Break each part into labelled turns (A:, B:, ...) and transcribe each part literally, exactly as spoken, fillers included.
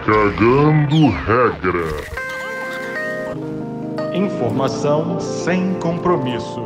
A: Cagando regra.
B: Informação sem compromisso.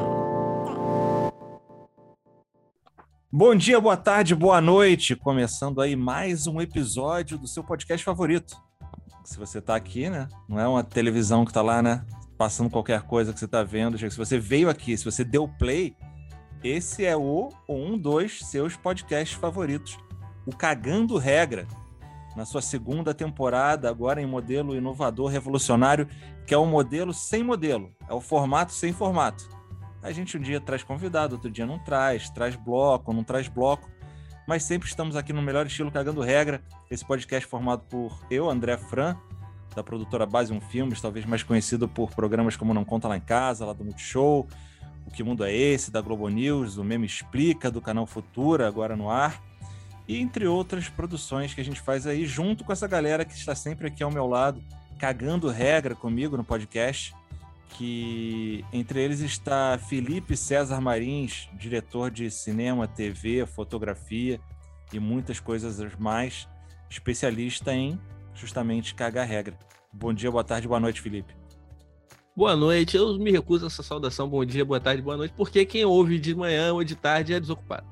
C: Bom dia, boa tarde, boa noite. Começando aí mais um episódio do seu podcast favorito. Se você tá aqui, né? Não é uma televisão que tá lá, né? Passando qualquer coisa que você tá vendo. Se você veio aqui, se você deu play, esse é o um dos seus podcasts favoritos. O Cagando Regra. Na sua segunda temporada, agora em modelo inovador, revolucionário, que é o modelo sem modelo. É o formato sem formato. A gente um dia traz convidado, outro dia não traz, traz bloco, não traz bloco, mas sempre estamos aqui no melhor estilo Cagando Regra, esse podcast formado por eu, André Fran, da produtora Base um Filmes, talvez mais conhecido por programas como Não Conta Lá em Casa, lá do Multishow, O Que Mundo É Esse, da Globo News, o Meme Explica, do canal Futura, agora no ar, e entre outras produções que a gente faz aí, junto com essa galera que está sempre aqui ao meu lado, Cagando Regra comigo no podcast, que entre eles está Felipe César Marins, diretor de cinema, T V, fotografia e muitas coisas mais, especialista em justamente cagar regra. Bom dia, boa tarde, boa noite, Felipe.
D: Boa noite, eu me recuso a essa saudação, bom dia, boa tarde, boa noite, porque quem ouve de manhã ou de tarde é desocupado.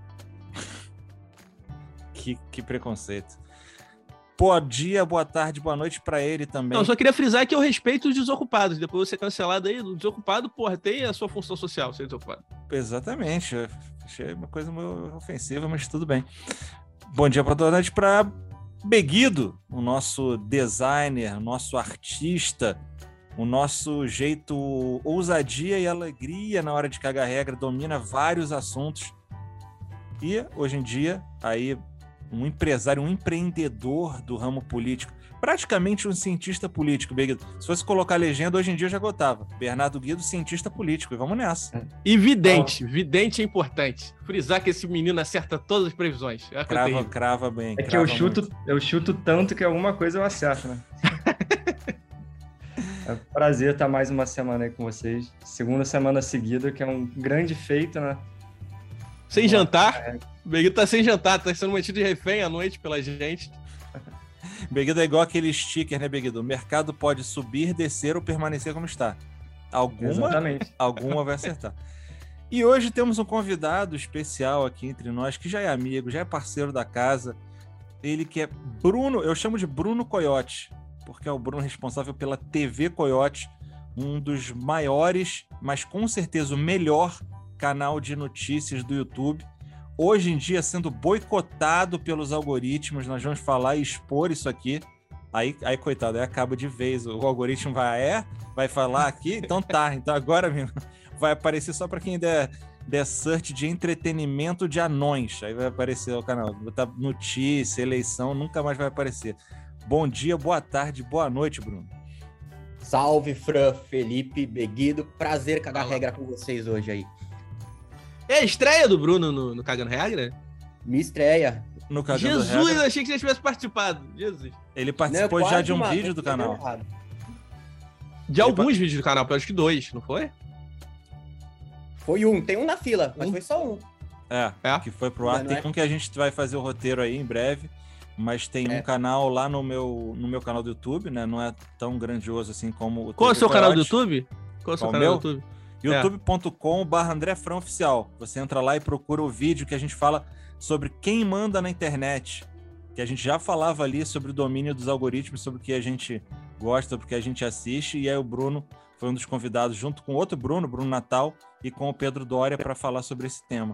C: que, que preconceito. Bom dia, boa tarde, boa noite pra ele também.
D: Não, só queria frisar que eu respeito os desocupados. Depois de você cancelado aí, o desocupado, porra, tem a sua função social, ser desocupado.
C: Exatamente. Eu achei uma coisa meio ofensiva, mas tudo bem. Bom dia, boa noite pra Beguido, o nosso designer, o nosso artista, o nosso jeito ousadia e alegria na hora de cagar regra, domina vários assuntos. E, hoje em dia, aí... um empresário, um empreendedor do ramo político, praticamente um cientista político, Beguido. Se fosse colocar a legenda, hoje em dia eu já gotava. Bernardo Guido, cientista político, e vamos nessa.
D: E vidente, vidente é importante. Frisar que esse menino acerta todas as previsões. É
C: crava, crava bem.
E: É que eu chuto, eu chuto tanto que alguma coisa eu acerto, né? É um prazer estar mais uma semana aí com vocês. Segunda semana seguida, que é um grande feito, né?
D: Sem jantar. O Beguido tá sem jantar, tá sendo mantido de refém à noite pela gente.
C: Beguido é igual aquele sticker, né, Beguido? O mercado pode subir, descer ou permanecer como está. Alguma,
E: Exatamente.
C: alguma vai acertar. E hoje temos um convidado especial aqui entre nós, que já é amigo, já é parceiro da casa. Ele que é Bruno, eu chamo de Bruno Coyote, porque é o Bruno responsável pela T V Coyote, um dos maiores, mas com certeza o melhor canal de notícias do YouTube, hoje em dia sendo boicotado pelos algoritmos. Nós vamos falar e expor isso aqui, aí, aí coitado, aí acaba de vez, o algoritmo vai, é, vai falar aqui, então tá, então agora mesmo, vai aparecer só para quem der, der search de entretenimento de anões, aí vai aparecer o canal, botar notícia, eleição, nunca mais vai aparecer. Bom dia, boa tarde, boa noite, Bruno.
F: Salve, Fran, Felipe, Beguido, prazer cagar regra com vocês hoje aí.
D: É a estreia do Bruno no, no Cagando Regra?
F: Minha estreia.
C: No Cagando
D: Jesus,
C: Regra.
D: eu achei que você tivesse participado. Jesus.
C: Ele participou
F: Não,
C: já de um
F: uma,
C: vídeo do canal.
D: De
C: Ele
D: alguns
C: pa-
D: vídeos do canal, acho que dois, não foi?
F: Foi um, tem um na fila, mas
D: Um?
F: foi só um.
C: É,
D: É?
C: que foi pro ar.
F: Não, não
C: Tem
F: é?
C: um que a gente vai fazer o roteiro aí em breve, mas tem
F: É.
C: um canal lá no meu, no meu canal do YouTube, né? Não é tão grandioso assim como o
D: Qual é o
C: T V
D: seu canal do
C: Coyote.
D: YouTube? Qual é o seu
C: Qual
D: canal
C: meu?
D: do YouTube?
C: youtube ponto com barra André Fran Oficial. Você entra lá e procura o vídeo que a gente fala sobre quem manda na internet. Que a gente já falava ali sobre o domínio dos algoritmos, sobre o que a gente gosta, porque a gente assiste. E aí o Bruno foi um dos convidados, junto com outro Bruno, Bruno Natal, e com o Pedro Doria, para falar sobre esse tema.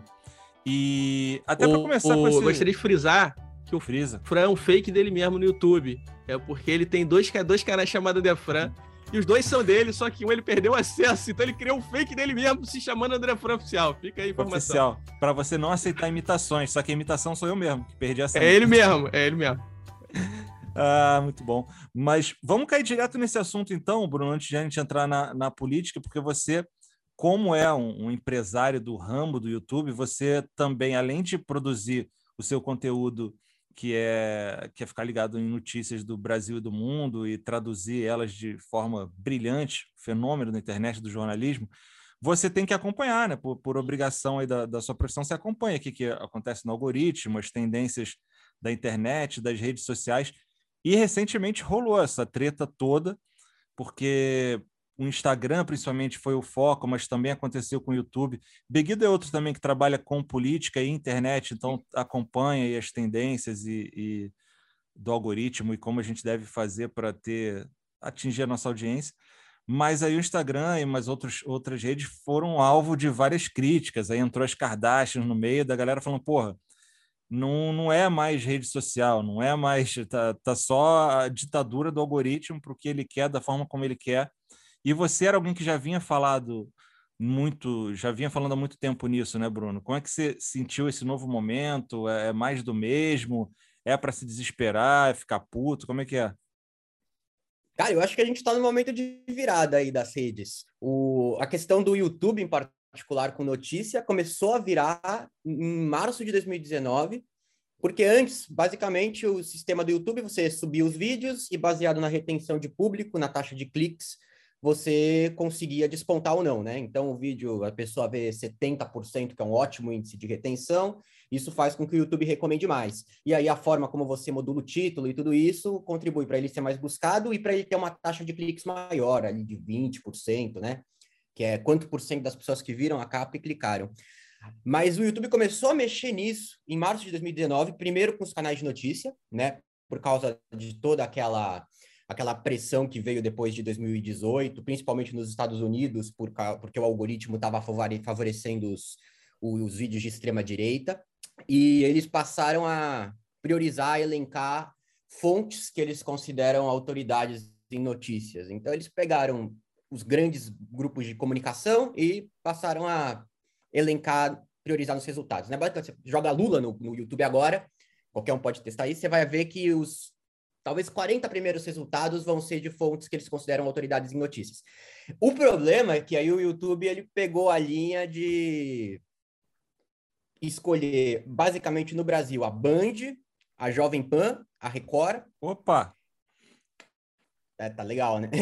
C: E até para
D: O-
C: começar
D: o-
C: com esse...
D: Eu gostaria de frisar que o
C: Frisa.
D: Fran é um fake dele mesmo no YouTube. É porque ele tem dois, dois canais chamados de Fran. E os dois são dele, só que um ele perdeu o acesso. Então ele criou um fake dele mesmo, se chamando André Fran Oficial. Fica aí a informação.
C: Oficial. Para você não aceitar imitações. Só que a imitação sou eu mesmo, que perdi a senha.
D: É ele mesmo, é ele mesmo.
C: Ah, muito bom. Mas vamos cair direto nesse assunto então, Bruno, antes de a gente entrar na, na política, porque você, como é um, um empresário do ramo do YouTube, você também, além de produzir o seu conteúdo, que é, que é ficar ligado em notícias do Brasil e do mundo e traduzir elas de forma brilhante, fenômeno da internet, do jornalismo, você tem que acompanhar, né? Por, por obrigação aí da, da sua profissão, você acompanha o que, que acontece no algoritmo, as tendências da internet, das redes sociais. E recentemente rolou essa treta toda, porque o Instagram, principalmente, foi o foco, mas também aconteceu com o YouTube. Beguido é outro também que trabalha com política e internet, então acompanha aí as tendências e, e do algoritmo e como a gente deve fazer para ter atingir a nossa audiência. Mas aí o Instagram e mais outros, outras redes foram alvo de várias críticas. Aí entrou as Kardashians no meio da galera falando, porra, não, não é mais rede social, não é mais... Tá, tá só a ditadura do algoritmo para o que ele quer, da forma como ele quer. E você era alguém que já vinha falado muito, já vinha falando há muito tempo nisso, né, Bruno? Como é que você sentiu esse novo momento? É mais do mesmo? É para se desesperar, é ficar puto? Como é que é?
F: Cara, eu acho que a gente está no momento de virada aí das redes. O, a questão do YouTube, em particular, com notícia, começou a virar em março de dois mil e dezenove, porque antes, basicamente, o sistema do YouTube, você subia os vídeos e, baseado na retenção de público, na taxa de cliques, você conseguia despontar ou não, né? Então, o vídeo, a pessoa vê setenta por cento, que é um ótimo índice de retenção, isso faz com que o YouTube recomende mais. E aí, a forma como você modula o título e tudo isso contribui para ele ser mais buscado e para ele ter uma taxa de cliques maior, ali de vinte por cento, né? Que é quanto por cento das pessoas que viram a capa e clicaram. Mas o YouTube começou a mexer nisso em março de dois mil e dezenove, primeiro com os canais de notícia, né? Por causa de toda aquela... aquela pressão que veio depois de dois mil e dezoito, principalmente nos Estados Unidos, por, porque o algoritmo estava favorecendo os, os vídeos de extrema-direita, e eles passaram a priorizar, elencar fontes que eles consideram autoridades em notícias. Então, eles pegaram os grandes grupos de comunicação e passaram a elencar, priorizar nos resultados. Né? Você joga Lula no, no YouTube agora, qualquer um pode testar isso, você vai ver que os talvez quarenta primeiros resultados vão ser de fontes que eles consideram autoridades em notícias. O problema é que aí o YouTube ele pegou a linha de escolher, basicamente no Brasil, a Band, a Jovem Pan, a Record.
C: Opa!
F: É, tá legal, né?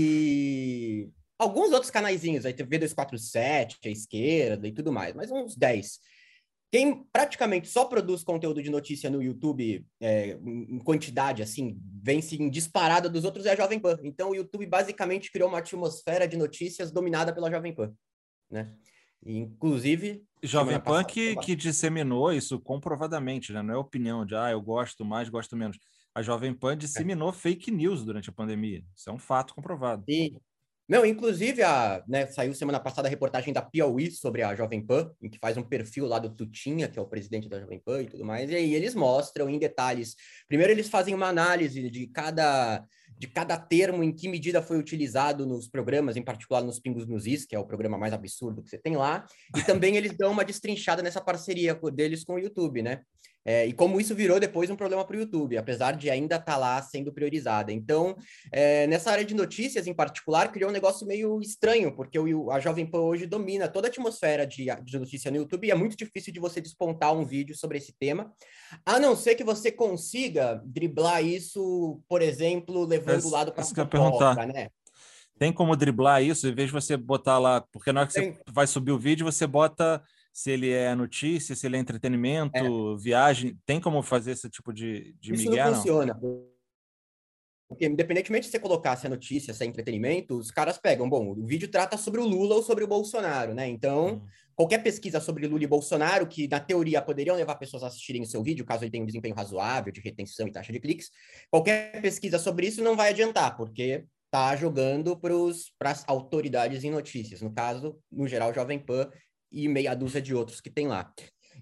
F: E alguns outros canaizinhos, aí T V duzentos e quarenta e sete, a esquerda e tudo mais, mas uns dez. Quem praticamente só produz conteúdo de notícia no YouTube é, em quantidade, assim, vence em disparada dos outros é a Jovem Pan. Então, o YouTube basicamente criou uma atmosfera de notícias dominada pela Jovem Pan, né? E, inclusive...
C: Jovem Pan que, que disseminou isso comprovadamente, né? Não é opinião de, ah, eu gosto mais, gosto menos. A Jovem Pan disseminou é. fake news durante a pandemia. Isso é um fato comprovado.
F: Sim. Não, inclusive, a, né, saiu semana passada a reportagem da Piauí sobre a Jovem Pan, em que faz um perfil lá do Tutinha, que é o presidente da Jovem Pan e tudo mais, e aí eles mostram em detalhes. Primeiro, eles fazem uma análise de cada, de cada termo, em que medida foi utilizado nos programas, em particular nos Pingos nos Is, que é o programa mais absurdo que você tem lá, e também eles dão uma destrinchada nessa parceria deles com o YouTube, né? É, e como isso virou depois um problema para o YouTube, apesar de ainda estar tá lá sendo priorizada. Então, é, nessa área de notícias em particular, criou um negócio meio estranho, porque o, a Jovem Pan hoje domina toda a atmosfera de, de notícia no YouTube e é muito difícil de você despontar um vídeo sobre esse tema, a não ser que você consiga driblar isso, por exemplo, levando o lado para
C: a fofoca, né? Tem como driblar isso, em vez de você botar lá... Porque na hora que Tem. você vai subir o vídeo, você bota... Se ele é notícia, se ele é entretenimento, é. viagem, tem como fazer esse tipo de, de
F: Isso
C: migué,
F: não funciona. Não? Porque, independentemente de você colocar se é notícia, se é entretenimento, os caras pegam, bom, o vídeo trata sobre o Lula ou sobre o Bolsonaro, né? Então, hum. qualquer pesquisa sobre Lula e Bolsonaro, que na teoria poderiam levar pessoas a assistirem o seu vídeo, caso ele tenha um desempenho razoável de retenção e taxa de cliques, qualquer pesquisa sobre isso não vai adiantar, porque tá jogando para as autoridades em notícias, no caso, no geral, Jovem Pan, e meia dúzia de outros que tem lá.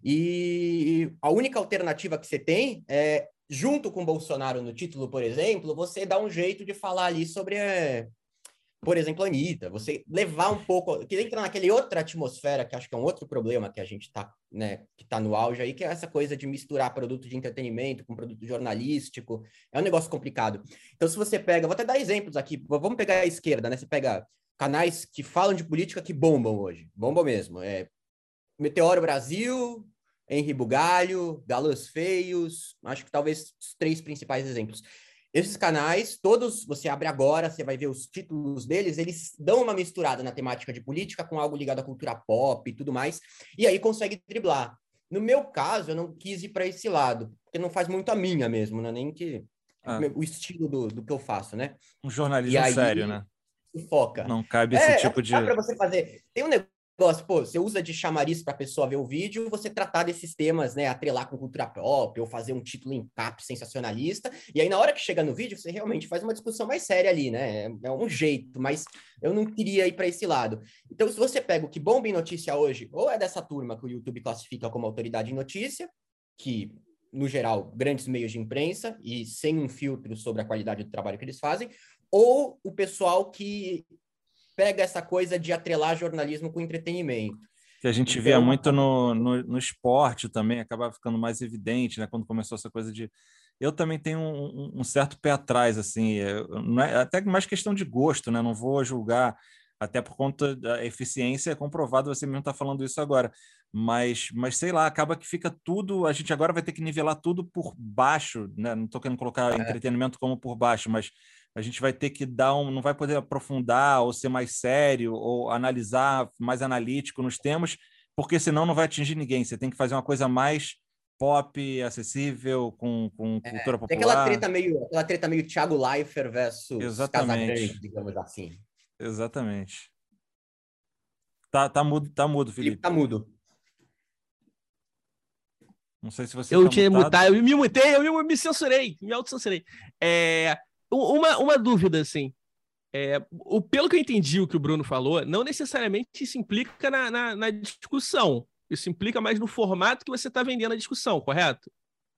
F: E a única alternativa que você tem é, junto com o Bolsonaro no título, por exemplo, você dá um jeito de falar ali sobre, é, por exemplo, a Anitta, você levar um pouco, que entra naquela outra atmosfera, que acho que é um outro problema que a gente tá, né, que tá no auge aí, que é essa coisa de misturar produto de entretenimento com produto jornalístico, é um negócio complicado. Então, se você pega, vou até dar exemplos aqui, vamos pegar a esquerda, né, você pega canais que falam de política que bombam hoje. Bombam mesmo. É Meteoro Brasil, Henri Bugalho, Galãs Feios, acho que talvez os três principais exemplos. Esses canais, todos, você abre agora, você vai ver os títulos deles, eles dão uma misturada na temática de política com algo ligado à cultura pop e tudo mais, e aí consegue driblar. No meu caso, eu não quis ir para esse lado, porque não faz muito a minha mesmo, né? Nem que...
C: Ah.
F: o estilo do, do que eu faço, né?
C: Um jornalismo
F: E aí,
C: sério, né?
F: Foca.
C: Não cabe
F: É,
C: esse tipo de...
F: dá para você fazer. Tem um negócio, pô, você usa de chamariz para a pessoa ver o vídeo, você tratar desses temas, né, atrelar com cultura própria, ou fazer um título em cap sensacionalista, e aí na hora que chega no vídeo, você realmente faz uma discussão mais séria ali, né? É, é um jeito, mas eu não queria ir para esse lado. Então, se você pega o que bomba em notícia hoje, ou é dessa turma que o YouTube classifica como autoridade em notícia, que, no geral, grandes meios de imprensa, e sem um filtro sobre a qualidade do trabalho que eles fazem, ou o pessoal que pega essa coisa de atrelar jornalismo com entretenimento.
C: Que a gente
F: Então,
C: via muito no, no, no esporte também, acabava ficando mais evidente, né? Quando começou essa coisa de... Eu também tenho um, um certo pé atrás, assim, não é, até mais questão de gosto, né? Não vou julgar, até por conta da eficiência, é comprovado, você mesmo está falando isso agora, mas, mas sei lá, acaba que fica tudo, a gente agora vai ter que nivelar tudo por baixo, né? Não estou querendo colocar é. entretenimento como por baixo, mas a gente vai ter que dar um, não vai poder aprofundar ou ser mais sério ou analisar mais analítico nos temas, porque senão não vai atingir ninguém. Você tem que fazer uma coisa mais pop, acessível, com, com
F: é,
C: cultura popular.
F: Tem aquela treta meio, aquela treta meio Thiago Leifert versus
C: Exatamente.
F: Casagrande, digamos assim.
C: Exatamente. Tá, tá mudo, tá mudo, Felipe.
F: Felipe tá mudo.
C: Não sei se você
D: Eu
C: tá
D: tinha
C: mutado.
D: mutado, eu me mutei, eu me, me censurei, me autocensurei. É... Uma, uma dúvida, assim. É, o, pelo que eu entendi o que o Bruno falou, não necessariamente isso implica na, na, na discussão. Isso implica mais no formato que você está vendendo a discussão, correto?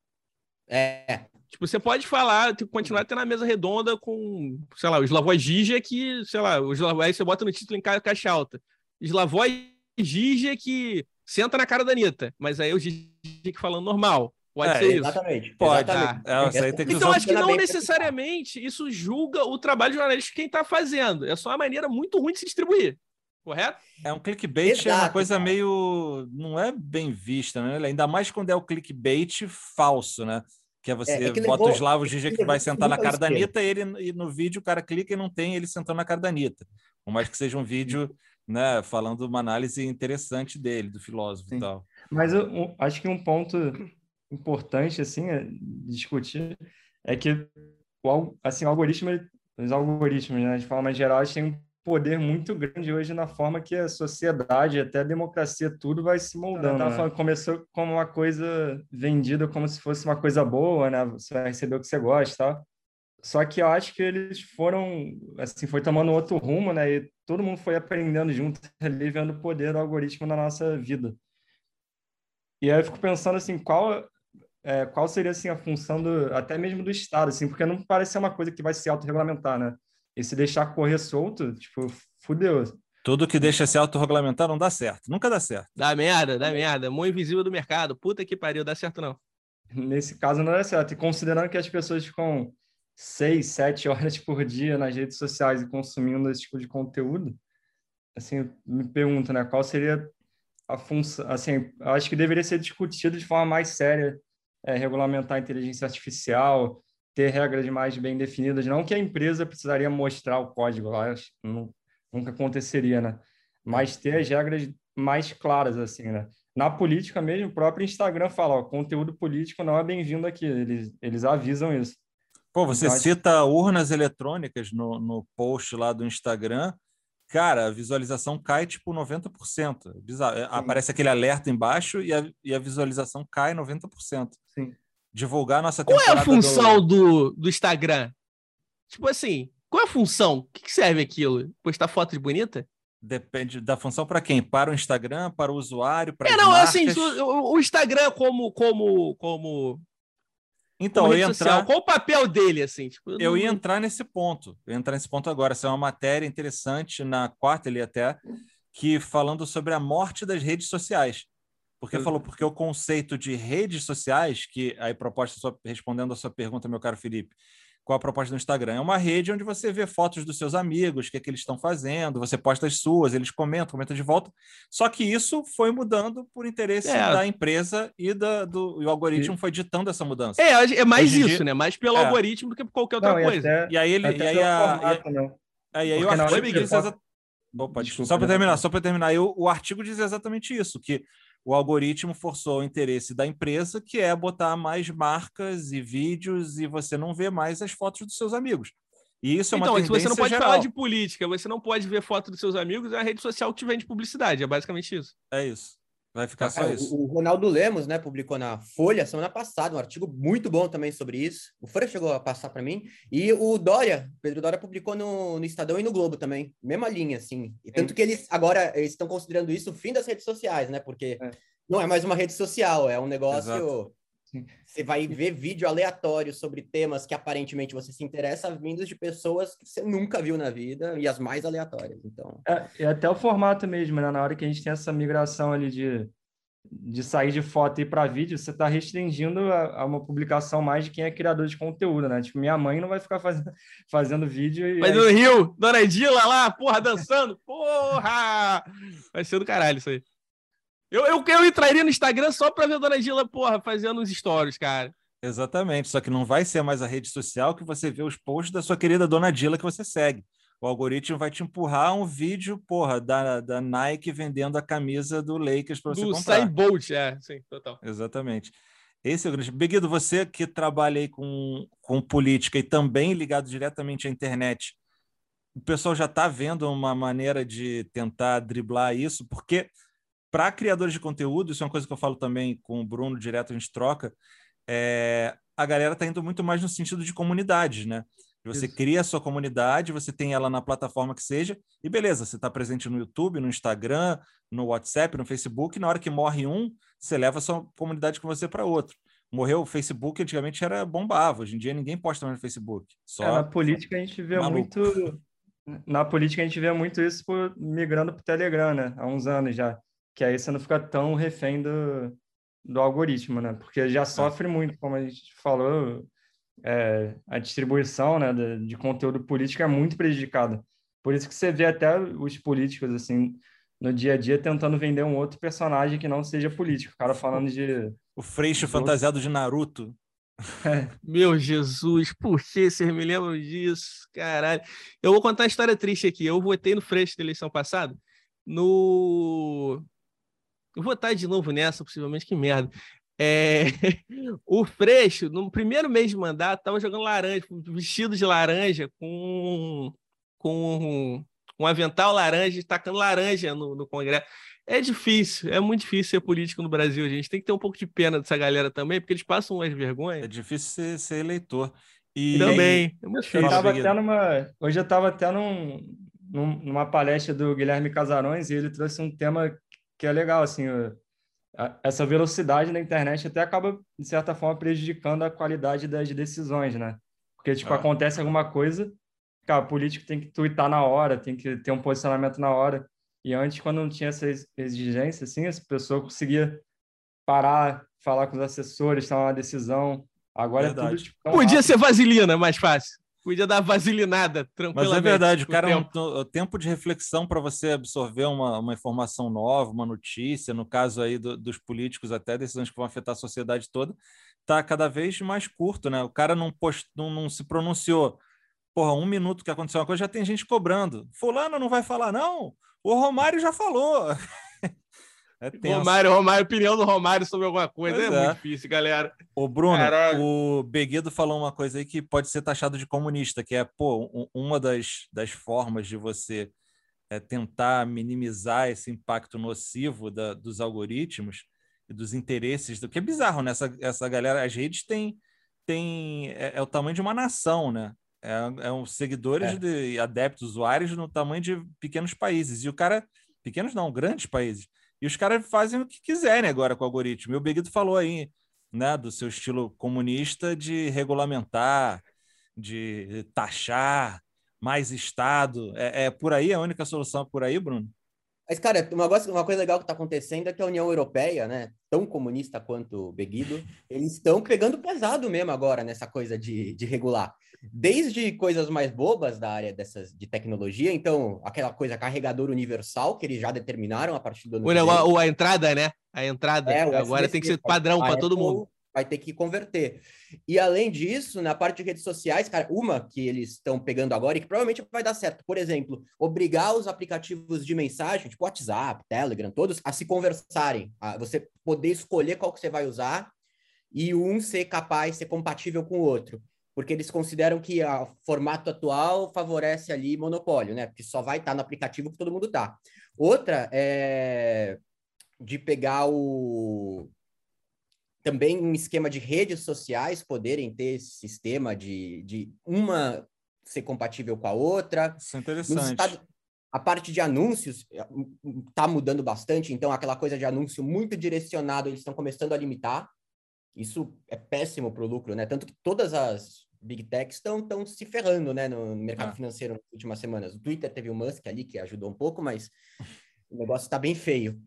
F: É.
D: Tipo, você pode falar, tipo, continuar tendo a mesa redonda com, sei lá, o Slavoj Žižek que, sei lá, o Slavoj, aí você bota no título em caixa alta. Slavoj Žižek que senta na cara da Anitta, mas aí é o Žižek falando normal. Pode
C: É,
D: ser isso?
F: Exatamente.
C: Pode.
F: Exatamente.
C: É, isso aí tem que
D: Então,
C: usar-
D: acho que não necessariamente isso julga o trabalho jornalístico que quem está fazendo. É só uma maneira muito ruim de se distribuir. Correto?
C: É um clickbait,
F: Exato,
C: é uma coisa
F: cara.
C: meio... Não é bem vista, né? Ainda mais quando é o clickbait falso, né? Que é você
F: É, é que
C: bota
F: levou-
C: o Slavo
F: é que
C: Žižek que
F: levou
C: vai sentar na
F: muito ao
C: cara da
F: extremo.
C: Anitta e, ele, e no vídeo o cara clica e não tem ele sentando na cara da Anitta. Por mais que seja um vídeo, né, falando uma análise interessante dele, do filósofo
E: Sim.
C: e tal.
E: Mas eu, eu acho que um ponto importante assim é discutir é que o, al- assim, o algoritmo, ele- os algoritmos, né, de forma geral, eles têm um poder muito grande hoje na forma que a sociedade, até a democracia, tudo vai se moldando. Eu tava falando, começou como uma coisa vendida como se fosse uma coisa boa, né? Você vai receber o que você gosta, e tal. Só que eu acho que eles foram, assim, foi tomando outro rumo, né? E todo mundo foi aprendendo junto ali, vendo o poder do algoritmo na nossa vida. E aí eu fico pensando, assim, qual, é, qual seria, assim, a função do, até mesmo do Estado, assim, porque não parece ser uma coisa que vai se autorregulamentar, né? E se deixar correr solto, tipo, fudeu.
C: Tudo que deixa se autorregulamentar não dá certo. Nunca dá certo.
D: Dá merda, dá merda. Mão invisível do mercado. Puta que pariu, dá certo não.
E: Nesse caso não é certo. E considerando que as pessoas ficam seis, sete horas por dia nas redes sociais e consumindo esse tipo de conteúdo, assim, eu me pergunto, né, qual seria a função, assim, eu acho que deveria ser discutido de forma mais séria, é, regulamentar a inteligência artificial, ter regras mais bem definidas, não que a empresa precisaria mostrar o código, eu acho, não, nunca aconteceria, né, mas ter as regras mais claras, assim, né. Na política mesmo, o próprio Instagram fala, ó, conteúdo político não é bem-vindo aqui, eles, eles avisam isso.
C: Pô, você
E: Então, acho-
C: cita urnas eletrônicas no, no post lá do Instagram, cara, a visualização cai tipo noventa por cento. Bizarro. Aparece aquele alerta embaixo e a, e a visualização cai noventa por cento.
E: Sim.
C: Divulgar nossa
D: Qual é
C: temporada
D: a função
C: do...
D: do, do Instagram? Tipo assim, qual é a função? O que, que serve aquilo? Postar foto de bonita?
C: Depende da função para quem? Para o Instagram, para o usuário, para
D: É,
C: as
D: não,
C: marcas?
D: assim, o, o Instagram como, como, como,
C: Então,
D: como
C: eu
D: rede
C: ia
D: social,
C: entrar...
D: qual o papel dele, assim? Tipo,
C: Eu
D: não-
C: ia entrar nesse ponto. Eu ia entrar nesse ponto agora. Essa é uma matéria interessante na Quarterly até, que falando sobre a morte das redes sociais. Porque
E: Eu-
C: falou, porque o conceito de redes sociais, que aí proposta sua, respondendo a sua pergunta, meu caro Felipe, qual a proposta do Instagram? É uma rede onde você vê fotos dos seus amigos, o que é que eles estão fazendo, você posta as suas, eles comentam, comentam de volta. Só que isso foi mudando por interesse
D: É.
C: da empresa e, da, do, e o algoritmo foi ditando essa mudança.
D: É, é mais
C: Hoje em
D: isso,
C: dia-
D: né? Mais pelo
C: É.
D: algoritmo do que por qualquer outra
E: Não, e
D: coisa.
E: até,
C: E aí ele,
E: até
C: e aí
E: pelo
C: a,
E: formato, né?
C: Aí, aí o
E: Porque na hora
C: artigo
E: que
C: diz
E: você
C: exa... Opa,
E: Desculpa,
C: só para
E: né?
C: terminar, só para terminar, aí o, o artigo diz exatamente isso, que o algoritmo forçou o interesse da empresa, que é botar mais marcas e vídeos, e você não vê mais as fotos dos seus amigos. E isso é uma
D: então, se
C: tendência
D: você não pode
C: geral.
D: falar de política, você não pode ver foto dos seus amigos, é a rede social que te vende publicidade. É basicamente isso.
C: É isso. Vai ficar só
F: É,
C: isso.
F: o, o Ronaldo Lemos, né, publicou na Folha semana passada um artigo muito bom também sobre isso. O Folha chegou a passar para mim. E o Dória, Pedro Dória, publicou no, no Estadão e no Globo também. Mesma linha, assim. E tanto que eles agora eles estão considerando isso o fim das redes sociais, né? Porque
E: É.
F: não é mais uma rede social, é um negócio...
C: Exato.
F: Você vai ver vídeo aleatório sobre temas que aparentemente você se interessa, vindos de pessoas que você nunca viu na vida e as mais aleatórias. Então,
E: É, e até o formato mesmo, né? Na hora que a gente tem essa migração ali de, de sair de foto e ir para vídeo, você está restringindo a, a uma publicação mais de quem é criador de conteúdo, né? Tipo, minha mãe não vai ficar fazendo, fazendo vídeo e...
D: Mas
E: aí-
D: no Rio, Dona Edila lá, porra, dançando. Porra! Vai ser do caralho isso aí. Eu, eu, eu entraria no Instagram só pra ver a Dona Edila, porra, fazendo uns stories, cara.
C: Exatamente, só que não vai ser mais a rede social que você vê os posts da sua querida Dona Dila que você segue. O algoritmo vai te empurrar um vídeo, porra, da, da Nike vendendo a camisa do Lakers para você
D: Do
C: comprar.
D: Usain Bolt, é, sim, total.
C: Exatamente. Esse é o grande... Beguido, você que trabalha aí com, com política e também ligado diretamente à internet, o pessoal já está vendo uma maneira de tentar driblar isso, porque para criadores de conteúdo, isso é uma coisa que eu falo também com o Bruno, direto a gente troca, é, a galera está indo muito mais no sentido de comunidades, né? Você
E: Isso.
C: cria a sua comunidade, você tem ela na plataforma que seja, e beleza, você está presente no YouTube, no Instagram, no WhatsApp, no Facebook, e na hora que morre um, você leva a sua comunidade com você para outro. Morreu o Facebook, antigamente era bombava, hoje em dia ninguém posta mais no Facebook. Só
E: É, na política a gente vê
C: maluco.
E: muito... Na política a gente vê muito isso por, migrando para o Telegram, né? Há uns anos já. Que aí você não fica tão refém do, do algoritmo, né? Porque já sofre muito, como a gente falou, é, a distribuição, né, de, de conteúdo político é muito prejudicada. Por isso que você vê até os políticos, assim, no dia a dia tentando vender um outro personagem que não seja político. O cara falando de...
C: O Freixo fantasiado de Naruto.
D: Meu Jesus, por que vocês me lembram disso? Caralho. Eu vou contar uma história triste aqui. Eu votei no Freixo da eleição passada. No... Eu vou votar de novo nessa, possivelmente, que merda. É... O Freixo, no primeiro mês de mandato, estava jogando laranja, vestido de laranja, com, com um avental laranja, tacando laranja no, no Congresso. É difícil, é muito difícil ser político no Brasil, a gente tem que ter um pouco de pena dessa galera também, porque eles passam umas
C: É
D: vergonhas.
C: difícil ser, ser eleitor. E
D: Também, é muito
E: Eu
D: difícil.
E: tava
C: Beguido.
E: até numa... Hoje eu estava até num, num- numa palestra do Guilherme Casarões e ele trouxe um tema que é legal, assim, o- a- essa velocidade na internet até acaba, de certa forma, prejudicando a qualidade das decisões, né? Porque, tipo,
C: Ah.
E: acontece alguma coisa, cara, o político tem que tuitar na hora, tem que ter um posicionamento na hora. E antes, quando não tinha essa ex- exigência, assim, essa pessoa conseguia parar, falar com os assessores, tomar uma decisão. Agora é tudo,
C: Verdade.
E: tipo, tão
D: Podia
E: rápido.
D: ser vaselina, mais fácil. Podia dar vaselinada, tranquilamente.
C: Mas é verdade, o
D: com
C: cara,
D: o
C: não-
D: tempo.
C: o tempo de reflexão para você absorver uma, uma informação nova, uma notícia, no caso aí do- dos políticos, até decisões que vão afetar a sociedade toda, está cada vez mais curto, né? O cara não, post, não, não se pronunciou. Porra, um minuto que aconteceu uma coisa, já tem gente cobrando. Fulano não vai falar, não? O Romário já falou. É tenso.
D: Romário, Romário, opinião do Romário sobre alguma coisa.
C: Pois
D: É,
C: é.
D: muito difícil, galera.
C: Ô, Bruno,
D: Caralho.
C: o Beguido falou uma coisa aí que pode ser taxado de comunista, que é, pô, um- uma das, das formas de você é, tentar minimizar esse impacto nocivo da- dos algoritmos e dos interesses, do que é bizarro, né? Essa, essa galera, as redes têm, têm é, é o tamanho de uma nação, né? É, é um seguidores
E: É.
C: de adeptos, usuários no tamanho de pequenos países. E o cara, pequenos não, grandes países. E os caras fazem o que quiserem agora com o algoritmo. E o Beguido falou aí, né, do seu estilo comunista de regulamentar, de taxar, mais Estado. É, é por aí a única solução é por aí, Bruno?
F: Mas, cara, uma coisa, uma coisa legal que está acontecendo é que a União Europeia, né, tão comunista quanto o Beguido, eles estão pegando pesado mesmo agora nessa coisa de, de regular. Desde coisas mais bobas da área dessas, de tecnologia, então, aquela coisa carregador universal, que eles já determinaram a partir do ano
D: O
F: que vem.
D: negócio, a entrada, né? A entrada.
F: É, o
D: Agora
F: S B C,
D: tem que ser
F: a-
D: padrão
F: a
D: para todo
F: Apple
D: mundo.
F: vai ter que converter. E além disso, na parte de redes sociais, cara, uma que eles estão pegando agora e que provavelmente vai dar certo, por exemplo, obrigar os aplicativos de mensagem, tipo WhatsApp, Telegram, todos, a se conversarem, a você poder escolher qual que você vai usar e um ser capaz, ser compatível com o outro. Porque eles consideram que o formato atual favorece ali monopólio, né? Porque só vai estar no aplicativo que todo mundo tá. Outra é de pegar o... Também um esquema de redes sociais poderem ter esse sistema de, de uma ser compatível com a outra.
C: Isso é interessante.
F: Estados, a parte de anúncios está mudando bastante, então aquela coisa de anúncio muito direcionado, eles estão começando a limitar. Isso é péssimo para o lucro, né? Tanto que todas as Big Techs estão se ferrando, né, no mercado ah. financeiro nas últimas semanas. O Twitter teve o Musk ali, que ajudou um pouco, mas o negócio está bem feio.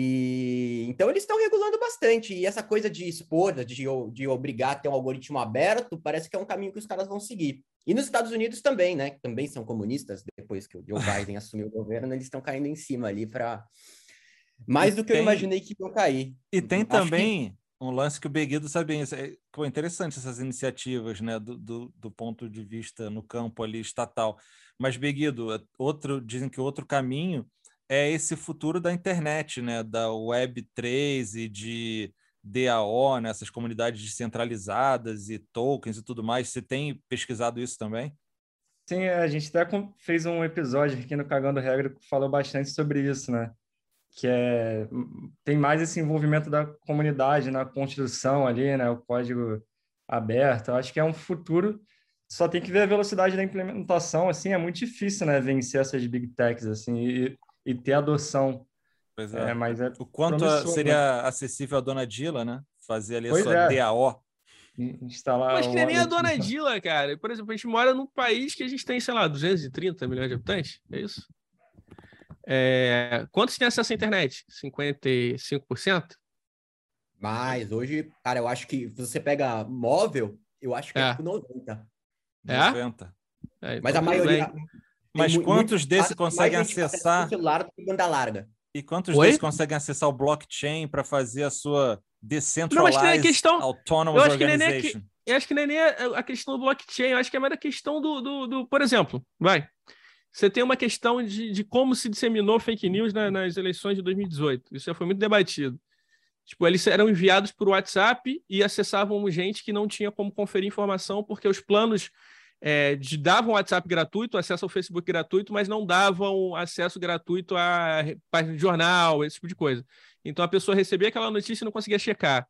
F: E então eles estão regulando bastante. E essa coisa de expor, de, de obrigar a ter um algoritmo aberto, parece que é um caminho que os caras vão seguir. E nos Estados Unidos também, né? Que também são comunistas, depois que o Joe Biden assumiu o governo, eles estão caindo em cima ali para mais do que tem... eu imaginei que iam cair.
C: E tem
F: Acho
C: também
F: que...
C: um lance que o Beguido sabe bem. É interessante essas iniciativas, né? Do, do, do ponto de vista no campo ali estatal. Mas, Beguido, outro, dizem que outro caminho é esse futuro da internet, né? Da web três e de D A O, né? Essas comunidades descentralizadas e tokens e tudo mais. Você tem pesquisado isso também?
E: Sim, a gente até fez um episódio aqui no Cagando Regra que falou bastante sobre isso, né? Que é, tem mais esse envolvimento da comunidade na construção ali, né? O código aberto. Eu acho que é um futuro, só tem que ver a velocidade da implementação, assim, é muito difícil, né? Vencer essas big techs, assim, e, e ter adoção.
C: Pois é.
E: É, mas é
C: o quanto seria né? acessível a Dona Dila, né? Fazer ali
E: pois
C: a sua
E: é.
C: D A O.
E: Instalar.
D: Mas que nem a Dona Dila, cara. Por exemplo, a gente mora num país que a gente tem, sei lá, duzentos e trinta milhões de habitantes, é isso? É... Quantos têm acesso à internet? cinquenta e cinco por cento?
F: Mas hoje, cara, eu acho que se você pega móvel, eu acho que é, é tipo noventa.
C: É? noventa.
F: É, então mas a maioria...
C: Mas quantos desses conseguem acessar...
F: celular do que banda larga.
C: E quantos Oi? desses conseguem acessar o blockchain para fazer a sua decentralized
D: não, questão...
C: autonomous
D: eu
C: organization?
D: Que eu acho que não é nem a, a questão do blockchain, eu acho que é mais a questão do, do, do... Por exemplo, vai... Você tem uma questão de, de como se disseminou fake news na, nas eleições de dois mil e dezoito. Isso já foi muito debatido. Tipo, eles eram enviados por WhatsApp e acessavam gente que não tinha como conferir informação porque os planos é, de, davam WhatsApp gratuito, acesso ao Facebook gratuito, mas não davam acesso gratuito a página de jornal, esse tipo de coisa. Então a pessoa recebia aquela notícia e não conseguia checar.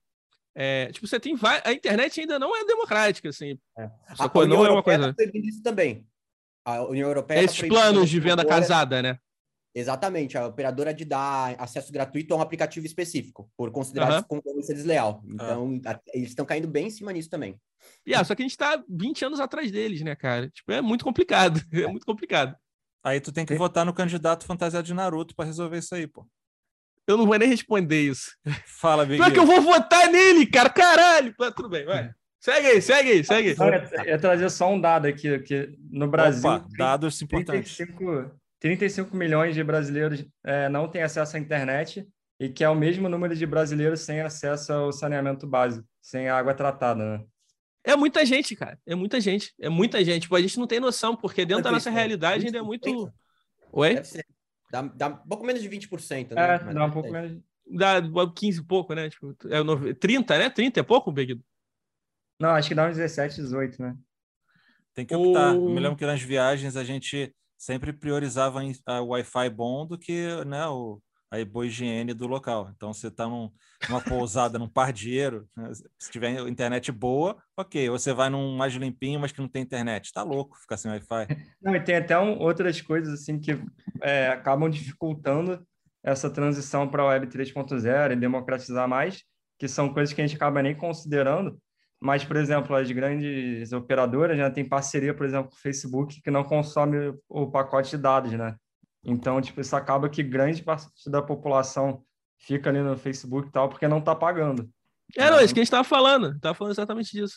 D: É, tipo, você tem vai... A internet ainda não é democrática, assim.
F: É.
D: Só que não é uma coisa.
F: Isso também. A União Europeia...
D: Esses planos de venda casada, né?
F: Exatamente. A operadora de dar acesso gratuito a um aplicativo específico, por considerar uhum. concorrência desleal. Então, ah. eles estão caindo bem em cima nisso também.
D: Yeah, só que a gente tá vinte anos atrás deles, né, cara? Tipo, é muito complicado. É muito complicado.
C: Aí tu tem que Sim. votar no candidato fantasiado de Naruto pra resolver isso aí, pô.
D: Eu não vou nem responder isso.
C: Fala, Big.
D: Como é que eu vou votar nele, cara? Caralho! Tudo bem, vai. Segue aí, segue aí, segue aí.
E: Não, eu ia trazer só um dado aqui, que no Brasil...
C: Opa, dados importantes.
E: trinta e cinco, trinta e cinco milhões de brasileiros é, não têm acesso à internet e que é o mesmo número de brasileiros sem acesso ao saneamento básico, sem água tratada, né?
D: É muita gente, cara. É muita gente. É muita gente. Tipo, a gente não tem noção, porque dentro da nossa realidade ainda é muito... Oi?
F: Deve ser. Dá, dá um pouco menos de vinte por cento, né?
E: É, dá um pouco menos.
D: Dá quinze e pouco, né? Tipo, é trinta, né? trinta é pouco, Beguido?
E: Não, acho que dá uns dezessete, dezoito, né?
C: Tem que optar. O... Eu me lembro que nas viagens a gente sempre priorizava o Wi-Fi bom do que, né, o, a boa higiene do local. Então, você está num, numa pousada, num pardieiro, né? Se tiver internet boa, ok. Ou você vai num mais limpinho, mas que não tem internet. Tá louco ficar sem Wi-Fi.
E: Não, e tem até um, outras coisas assim que é, acabam dificultando essa transição para a Web três ponto zero e democratizar mais, que são coisas que a gente acaba nem considerando. Mas, por exemplo, as grandes operadoras, né, têm parceria, por exemplo, com o Facebook, que não consome o pacote de dados, né? Então, tipo, isso acaba que grande parte da população fica ali no Facebook e tal, porque não está pagando.
D: É, não, é isso que a gente estava falando. Estava falando exatamente disso.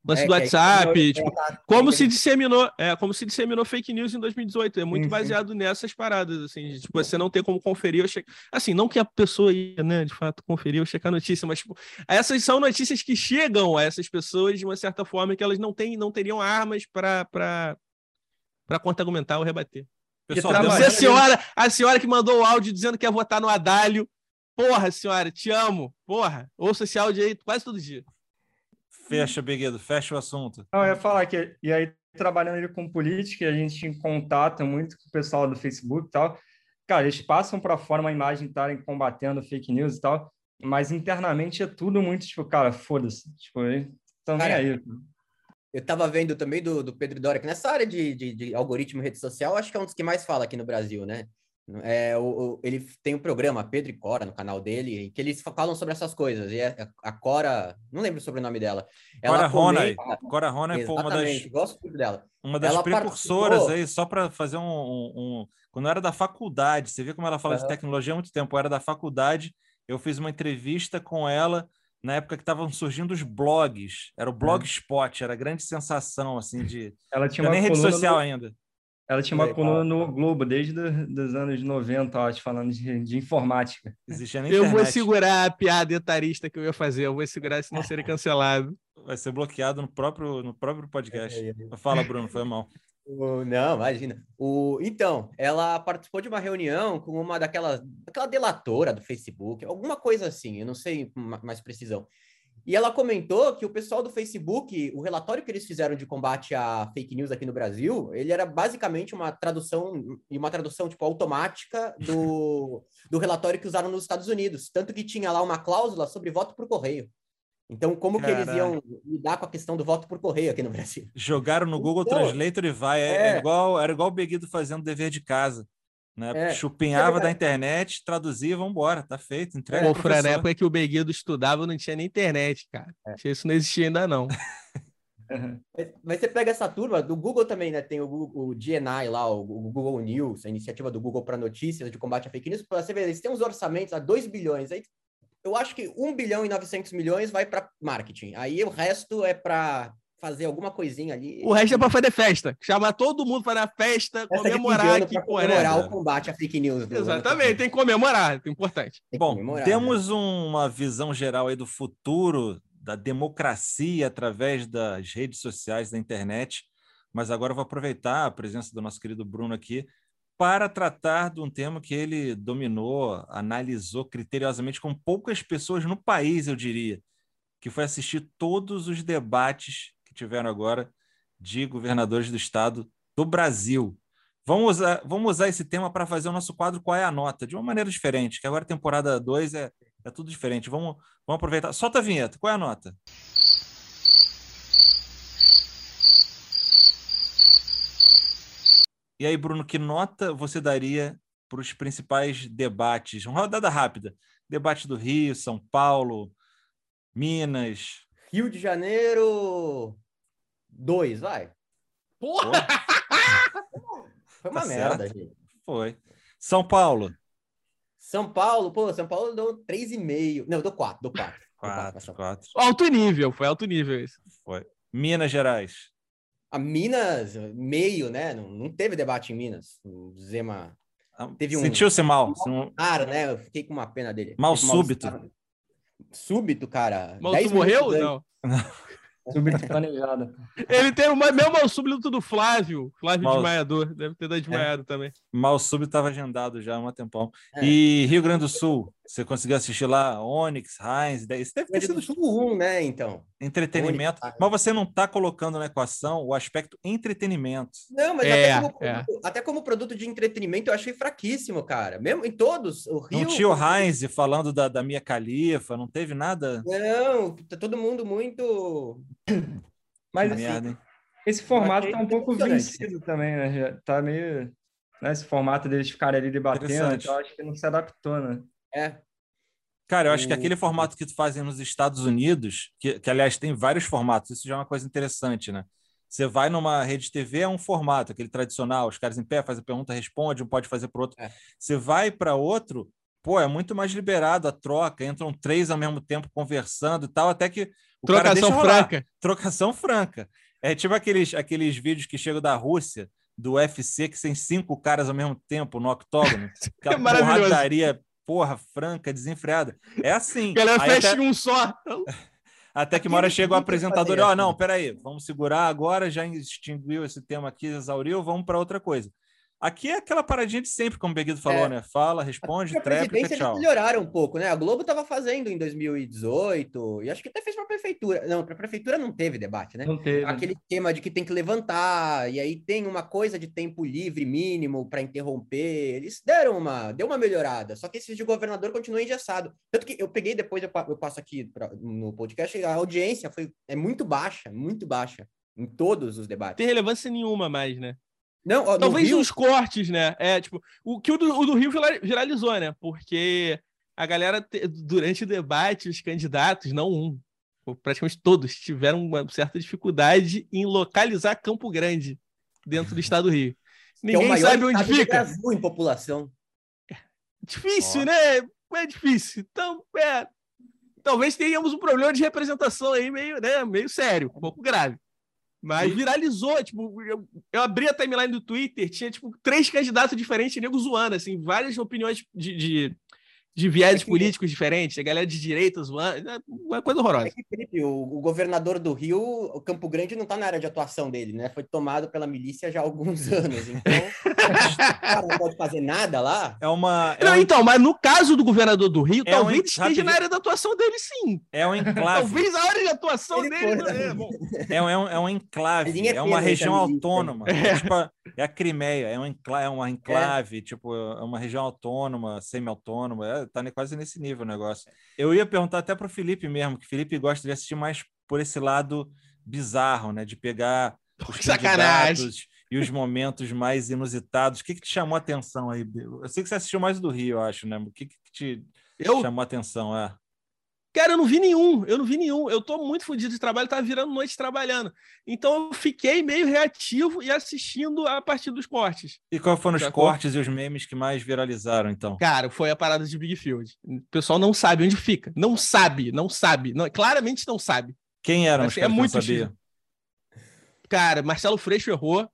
D: Lance
F: É,
D: do
F: que aí-
D: WhatsApp, tipo, como se
F: Ele-
D: disseminou, é, como se disseminou fake news em dois mil e dezoito. É muito
E: Sim, sim.
D: baseado nessas paradas, assim, de, tipo, você não ter como conferir ou checar. Assim, não que a pessoa ia, né, de fato, conferir ou checar a notícia, mas, tipo, essas são notícias que chegam a essas pessoas de uma certa forma que elas não têm, não teriam armas para para contra-argumentar ou rebater.
C: Pessoal,
E: E
C: demos-
D: Você, a senhora, a senhora que mandou o áudio dizendo que ia votar no Haddad. Porra, senhora, te amo. Porra, ouço esse áudio aí quase todo dia.
C: fecha, Beguedo, fecha o assunto.
E: Não, eu ia falar que, e aí, trabalhando ele com política, a gente tinha contato muito com o pessoal do Facebook e tal. Cara, eles passam para fora uma imagem de estarem combatendo fake news e tal, mas internamente é tudo muito, tipo, cara, foda-se. Tipo, eles estão nem
F: Cara,
E: aí.
F: Eu tava vendo também do, do Pedro Dória, que nessa área de, de, de algoritmo e rede social, acho que é um dos que mais fala aqui no Brasil, né? É, o, o- ele tem um programa, Pedro e Cora, no canal dele, em que eles falam sobre essas coisas. E a, a Cora, não lembro o sobrenome dela.
C: Cora
F: Ela
C: Ronay.
F: comenta,
C: Cora Ronay foi uma das,
F: exatamente, gosto muito dela.
C: uma das
F: Ela
C: precursoras
F: participou-
C: aí, só para fazer um, um- um- Quando eu era da faculdade, você vê como ela fala de
F: Aham.
C: tecnologia há muito tempo. Eu era da faculdade, eu fiz uma entrevista com ela na época que estavam surgindo os blogs. Era o Blogspot, era a grande sensação, assim, de...
E: Ela tinha
C: Não
E: uma
C: nem rede
E: coluna
C: social
E: no,
C: ainda.
E: ela tinha uma
F: Legal.
E: coluna no Globo desde os anos noventa, eu acho, falando de, de informática.
C: Existia na
D: Eu
C: internet.
D: vou segurar a piada etarista que eu ia fazer. Eu vou segurar, senão serei cancelado.
C: Vai ser bloqueado no próprio, no próprio podcast.
F: É, é, é.
C: Fala, Bruno, foi mal.
F: O- Não, imagina. O, então, ela participou de uma reunião com uma daquelas, daquela delatora do Facebook, alguma coisa assim, eu não sei ma- mais precisão. E ela comentou que o pessoal do Facebook, o relatório que eles fizeram de combate à fake news aqui no Brasil, ele era basicamente uma tradução, e uma tradução tipo automática do, do relatório que usaram nos Estados Unidos, tanto que tinha lá uma cláusula sobre voto por correio. Então, como que eles iam lidar com a questão do voto por correio aqui no Brasil?
C: Jogaram no Google
F: Então,
C: Translator e vai. É,
F: é.
C: é igual, era igual o Beguido fazendo dever de casa. Né?
F: É.
C: Chupinhava
F: É
C: da
F: verdade.
C: internet, traduzia, vambora, tá feito, entrega
D: Pô,
C: ao
D: Fran, na
C: professor.
D: época que o Beguido estudava, não tinha nem internet, cara.
F: É.
D: Isso não existia ainda, não.
F: Mas, mas você pega essa turma, do Google também, né? Tem o, Google- o G N I lá, o, o Google News, a iniciativa do Google para notícias de combate à fake news. Pra você ver, eles têm uns orçamentos a dois bilhões. Aí eu acho que um bilhão e novecentos milhões vai para marketing. Aí o resto é para fazer alguma coisinha ali.
D: O resto é pra fazer festa. Chamar todo mundo para a festa,
F: Festa de fim de
D: comemorar
F: ano
D: que,
F: pra
D: pô, né?
F: comemorar o combate à fake news. do ano
D: Exatamente, tem que comemorar, é importante.
F: Tem que
C: Bom,
F: comemorar,
C: temos
F: né?
C: uma visão geral aí do futuro da democracia através das redes sociais, da internet, mas agora eu vou aproveitar a presença do nosso querido Bruno aqui para tratar de um tema que ele dominou, analisou criteriosamente com poucas pessoas no país, eu diria, que foi assistir todos os debates que tiveram agora de governadores do estado do Brasil. Vamos usar, vamos usar esse tema para fazer o nosso quadro Qual é a Nota? De uma maneira diferente, que agora a temporada dois é, é tudo diferente. Vamos, vamos aproveitar. Solta a vinheta. Qual é a nota? E aí, Bruno, que nota você daria para os principais debates? Uma rodada rápida. Debate do Rio, São Paulo, Minas.
F: Rio de Janeiro, dois, vai.
D: Porra!
F: Foi uma
C: Tá
F: merda,
C: certo.
F: gente.
C: Foi. São Paulo.
F: São Paulo, pô, São Paulo deu três e meio. Não, deu quatro, deu quatro. Deu quatro pra
C: Quatro,
F: São Paulo.
C: quatro.
D: Alto nível, foi alto nível isso.
C: Foi. Minas Gerais.
F: A Minas, meio, né? Não, não teve debate em Minas. O Zema. Teve um-
C: Sentiu-se mal. Se não-
F: Cara, né? Eu fiquei com uma pena dele.
C: Mal
F: Teve
C: súbito.
F: mal- Súbito, cara.
D: Mas
F: dez
D: tu morreu?
F: minutos antes.
D: Não.
E: Súbito planejado.
D: Ele tem o mesmo mal súbito do Flávio. Flávio
C: Mal-
D: desmaiador. Deve ter dado desmaiado também.
C: Mal súbito estava agendado já há um tempão.
F: É.
C: E Rio Grande do Sul, você conseguiu assistir lá? Onyx, Heinz, isso deve ter
F: Grande
C: sido
F: do Sul um, né? Então.
C: entretenimento.
F: Onyx,
C: Mas você não está colocando na equação o aspecto entretenimento.
F: Não, mas
D: É,
F: até, como
D: é.
F: produto, até como produto de entretenimento eu achei fraquíssimo, cara. Mesmo em todos. O Rio.
C: Não tinha o Heinz falando da, da Mia Khalifa, não teve nada?
F: Não, tá todo mundo muito.
E: Mas
C: Que
E: assim,
C: merda, hein?
E: esse formato
F: achei
E: tá um pouco
F: impressionante.
E: vencido também, né? Já tá meio... Né? Esse formato deles ficarem ali debatendo,
C: Interessante.
E: então acho que não se adaptou, né?
F: É.
C: Cara, eu acho que
F: O-
C: aquele formato que tu fazem nos Estados Unidos, que, que aliás tem vários formatos, isso já é uma coisa interessante, né? Você vai numa rede T V, é um formato, aquele tradicional, os caras em pé fazem a pergunta, responde, um pode fazer para outro.
F: É.
C: Você vai para outro, pô, é muito mais liberado a troca, entram três ao mesmo tempo conversando e tal, até que o
D: Trocação
C: cara deixa rolar.
D: franca.
C: Trocação franca. É tipo aqueles, aqueles vídeos que chegam da Rússia, do U F C, que tem cinco caras ao mesmo tempo no octógono. Aquela
D: É maravilhoso.
C: porradaria, porra, franca, desenfreada. É assim.
D: A galera
C: Aí
D: fecha
C: até,
D: em um só.
C: até que uma hora
F: Aquele
C: chega o
F: vídeo
C: apresentador e,
F: fazer
C: ó,
F: assim.
C: não, peraí, vamos segurar agora, já extinguiu esse tema aqui, exauriu, vamos para outra coisa. Aqui é aquela paradinha de sempre, como o Beguido falou,
F: É.
C: né? Fala, responde,
F: A
C: tréplica,
F: presidência eles
C: tchau.
F: melhoraram um pouco, né? A Globo estava fazendo em dois mil e dezoito, e acho que até fez para a prefeitura. Não, para a prefeitura não teve debate, né?
E: Não teve.
F: Aquele esquema de que tem que levantar, e aí tem uma coisa de tempo livre mínimo para interromper. Eles deram uma, deu uma melhorada, só que esse de governador continua engessado. Tanto que eu peguei depois, eu, pa- eu passo aqui pra, no podcast, a audiência foi, é muito baixa, muito baixa, em todos os
D: Não
F: debates.
D: tem relevância nenhuma mais, né?
F: Não, ó, no
D: Talvez
F: Rio,
D: uns cortes, né? É, tipo, o que o do, o do Rio vira- viralizou, né? Porque a galera, te- durante o debate, os candidatos, não um, praticamente todos, tiveram uma certa dificuldade em localizar Campo Grande dentro do estado do Rio.
F: que é o
D: Ninguém
F: maior
D: sabe onde
F: estado do
D: fica.
F: Brasil em população.
D: Difícil,
C: Ó.
D: né? É difícil. Então, é. Talvez tenhamos um problema de representação aí meio, né, meio sério, um pouco grave. Mas
C: E-
D: viralizou, tipo, eu, eu abri a timeline do Twitter, tinha, tipo, três candidatos diferentes, nego zoando, assim, várias opiniões de, de, de viés
F: É que-
D: políticos diferentes, a galera de direita zoando, é uma coisa
F: É
D: horrorosa.
F: que, Felipe, o, o governador do Rio, o Campo Grande não está na área de atuação dele, né? Foi tomado pela milícia já há alguns anos. Então, o cara não pode fazer nada lá.
C: É uma. É
D: Não,
C: um,
D: então, mas no caso do governador do Rio,
C: É um
D: talvez
C: en-
D: esteja
C: rapidinho.
D: na área da atuação dele, sim.
C: é um enclave.
D: Talvez a área de atuação
F: Ele
D: dele...
F: foi,
D: não-
F: né?
D: é, bom,
C: É um, é um, é um
F: A
C: enclave,
F: linha
C: é uma
F: tênue
C: região
F: entre a milícia.
C: autônoma. É, tipo a, é a Crimeia, é, um encla, é uma enclave, tipo, é uma região autônoma, semi-autônoma, é, tá ne- quase nesse nível o negócio. Eu ia perguntar até para o Felipe mesmo, que o Felipe gosta de assistir mais por esse lado bizarro, né? De pegar os
D: sacanagem.
C: candidatos e os momentos mais inusitados. O que, que te chamou a atenção aí? Eu sei que você assistiu mais o do Rio, eu acho, né? O que, que te
D: eu,
C: chamou a atenção? É.
D: Cara, eu não vi nenhum, eu não vi nenhum. Eu tô muito fodido de trabalho, tava virando noite trabalhando. Então eu fiquei meio reativo e assistindo a partir dos cortes.
C: E quais foram os
D: Sacou?
C: cortes e os memes que mais viralizaram, então?
D: Cara, foi a parada de Big Field. O pessoal não sabe onde fica. Não sabe, não sabe. Não, claramente não sabe.
C: Quem eram os
D: Assim, é
C: caras que não
D: muito
C: sabia?
D: Cara, Marcelo Freixo errou.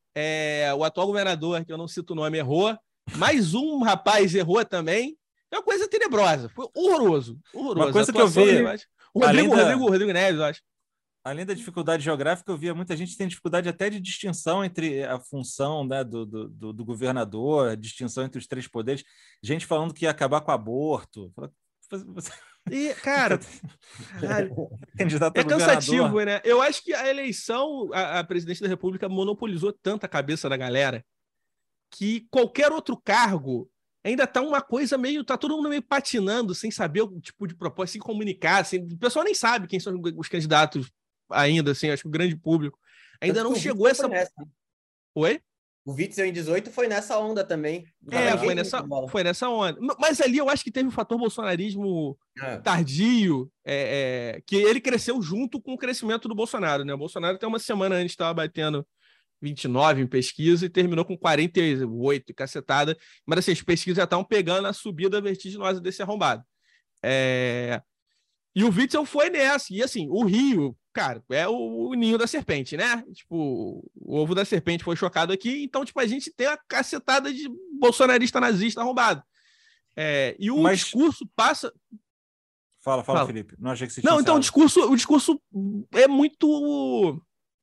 D: É, o atual governador, que eu não cito o nome, errou. Mais um rapaz errou também. É uma coisa tenebrosa. Foi horroroso. horroroso.
C: Uma coisa
D: A
C: que eu
D: atuação
C: vi,
D: dele, eu acho. O Rodrigo,
C: além da-
D: Rodrigo, Rodrigo Neves, eu acho.
C: Além da dificuldade geográfica, eu via muita gente tem dificuldade até de distinção entre a função, né, do, do, do- do governador, a distinção entre os três poderes. Gente falando que ia acabar com o aborto. Fala, você-
D: E, cara, caralho,
C: candidato a
D: é cansativo,
C: governador.
D: né? Eu acho que a eleição, a, a presidência da República monopolizou tanto a cabeça da galera que qualquer outro cargo ainda tá uma coisa meio. Tá todo mundo meio patinando, sem saber o tipo de proposta, sem comunicar. Sem, o pessoal nem sabe quem são os candidatos ainda, assim, acho que o grande público. Ainda
F: Tanto
D: não
F: que o
D: chegou
F: Witzel
D: essa.
F: foi nessa.
D: Oi?
F: O Witzel em dezoito foi nessa onda também. Tava
D: É,
F: ninguém
D: foi nessa,
F: com bola.
D: foi nessa onda. Mas ali eu acho que teve um fator bolsonarismo
F: É.
D: tardio, é, é, que ele cresceu junto com o crescimento do Bolsonaro, né? O Bolsonaro até uma semana antes estava batendo vinte e nove em pesquisa e terminou com quarenta e oito, cacetada. Mas assim, as pesquisas já estavam pegando a subida vertiginosa desse arrombado. É... E o Witzel foi nessa. E assim, o Rio, cara, é o, o ninho da serpente, né? Tipo, o ovo da serpente foi chocado aqui, então, tipo, a gente tem a cacetada de bolsonarista nazista arrombado. É, e o
C: Mas-
D: discurso passa.
C: Fala, fala,
D: Fala.
C: Felipe. Não achei que você
D: Não,
C: tinha
D: então o
C: encerrado.
D: discurso, o discurso é muito.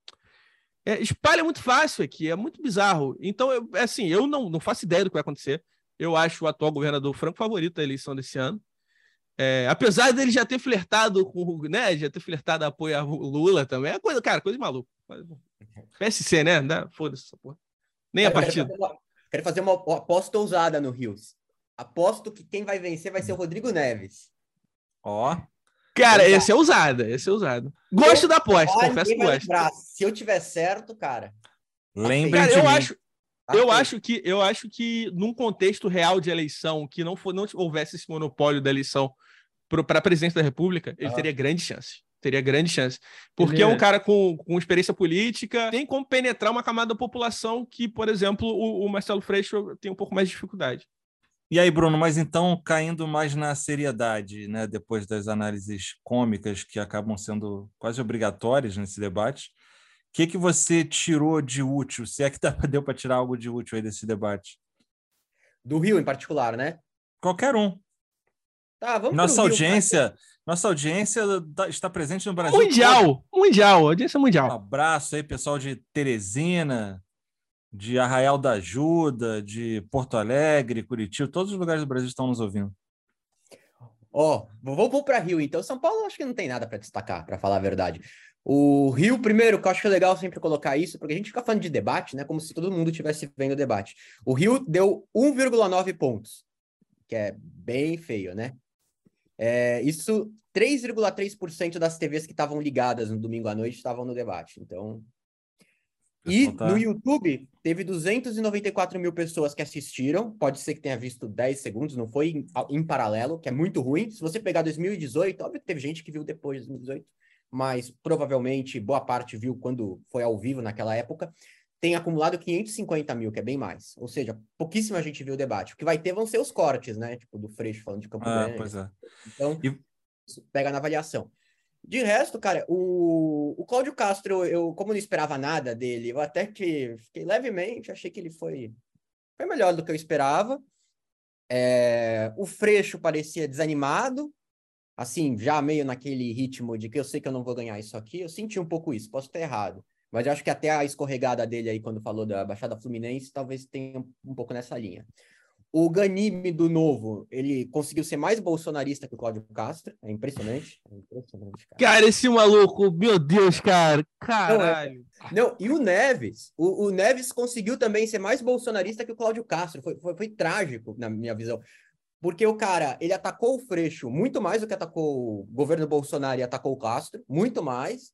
D: É, espalha muito fácil aqui, é muito bizarro. Então, eu, assim, eu não, não faço ideia do que vai acontecer. Eu acho o atual governador franco favorito da eleição desse ano. É, apesar dele já ter flertado com, né, já ter flertado apoio a Lula também, é coisa, cara, coisa de maluco. P S C, né? Dá- Foda-se essa porra. Nem a
F: Quero
D: partida.
F: fazer uma- Quero fazer uma aposta ousada no Rios. Aposto que quem vai vencer vai ser o Rodrigo Neves.
C: Ó,
D: Cara,
F: Ousado.
D: esse é ousado, esse é ousado. Gosto
F: Eu-
D: da aposta,
F: Ah,
D: confesso que
F: ninguém vai
D: gosto.
F: lembrar. Se eu tiver certo, cara.
C: lembrem
D: Cara,
C: de
D: eu
C: mim.
D: acho,
F: tá
D: Eu
F: feito.
D: acho que eu acho que num contexto real de eleição, que não for, não houvesse esse monopólio da eleição para a presidência da República, ele
F: Ah.
D: teria grande chance. Teria grande chance. Porque
E: Ele
D: é um
E: é-
D: cara com, com experiência política, tem como penetrar uma camada da população que, por exemplo, o, o Marcelo Freixo tem um pouco mais de dificuldade.
C: E aí, Bruno, mas então caindo mais na seriedade, né, depois das análises cômicas que acabam sendo quase obrigatórias nesse debate, o que que você tirou de útil, se é que dá- deu para tirar algo de útil aí desse debate?
F: Do Rio em particular, né?
C: Qualquer um.
F: Tá, vamos
C: Nossa
F: pro Rio.
C: audiência, nossa audiência tá- está presente no Brasil todo.
D: Mundial, mundial, audiência
C: Um
D: mundial.
C: abraço aí, pessoal de Teresina, de Arraial da Ajuda, de Porto Alegre, Curitiba, todos os lugares do Brasil estão nos ouvindo.
F: Ó, vou, vou para Rio, então. São Paulo acho que não tem nada para destacar, para falar a verdade. O Rio, primeiro, que eu acho que é legal sempre colocar isso, porque a gente fica falando de debate, né? Como se todo mundo estivesse vendo o debate. O Rio deu um vírgula nove pontos, que é bem feio, né? É, isso, três vírgula três por cento das T Vs que estavam ligadas no domingo à noite estavam no debate. Então. E
C: Pessoal tá-
F: no YouTube, teve duzentos e noventa e quatro mil pessoas que assistiram. Pode ser que tenha visto dez segundos, não foi em, em paralelo, que é muito ruim. Se você pegar dois mil e dezoito, óbvio que teve gente que viu depois de dois mil e dezoito, mas provavelmente boa parte viu quando foi ao vivo naquela época. Tem acumulado quinhentos e cinquenta mil, que é bem mais. Ou seja, pouquíssima gente viu o debate. O que vai ter vão ser os cortes, né? Tipo, do Freixo falando de Campo
C: Ah,
F: Grande.
C: pois é.
F: Então,
C: E-
F: isso pega na avaliação. De resto, cara, o, o Cláudio Castro, eu, como não esperava nada dele, eu até que fiquei levemente, achei que ele foi, foi melhor do que eu esperava. É, o Freixo parecia desanimado, assim, já meio naquele ritmo de que eu sei que eu não vou ganhar isso aqui. Eu senti um pouco isso, posso estar errado. Mas eu acho que até a escorregada dele aí, quando falou da Baixada Fluminense, talvez tenha um pouco nessa linha. O Ganime do Novo, ele conseguiu ser mais bolsonarista que o Cláudio Castro. É impressionante. É impressionante, cara.
D: Cara, esse maluco, meu Deus, cara.
F: Não, é-
D: Caralho.
F: Não, e o Neves, o, o Neves conseguiu também ser mais bolsonarista que o Cláudio Castro. Foi, foi, foi trágico, na minha visão. Porque o cara, ele atacou o Freixo muito mais do que atacou o governo Bolsonaro e atacou o Castro, muito mais.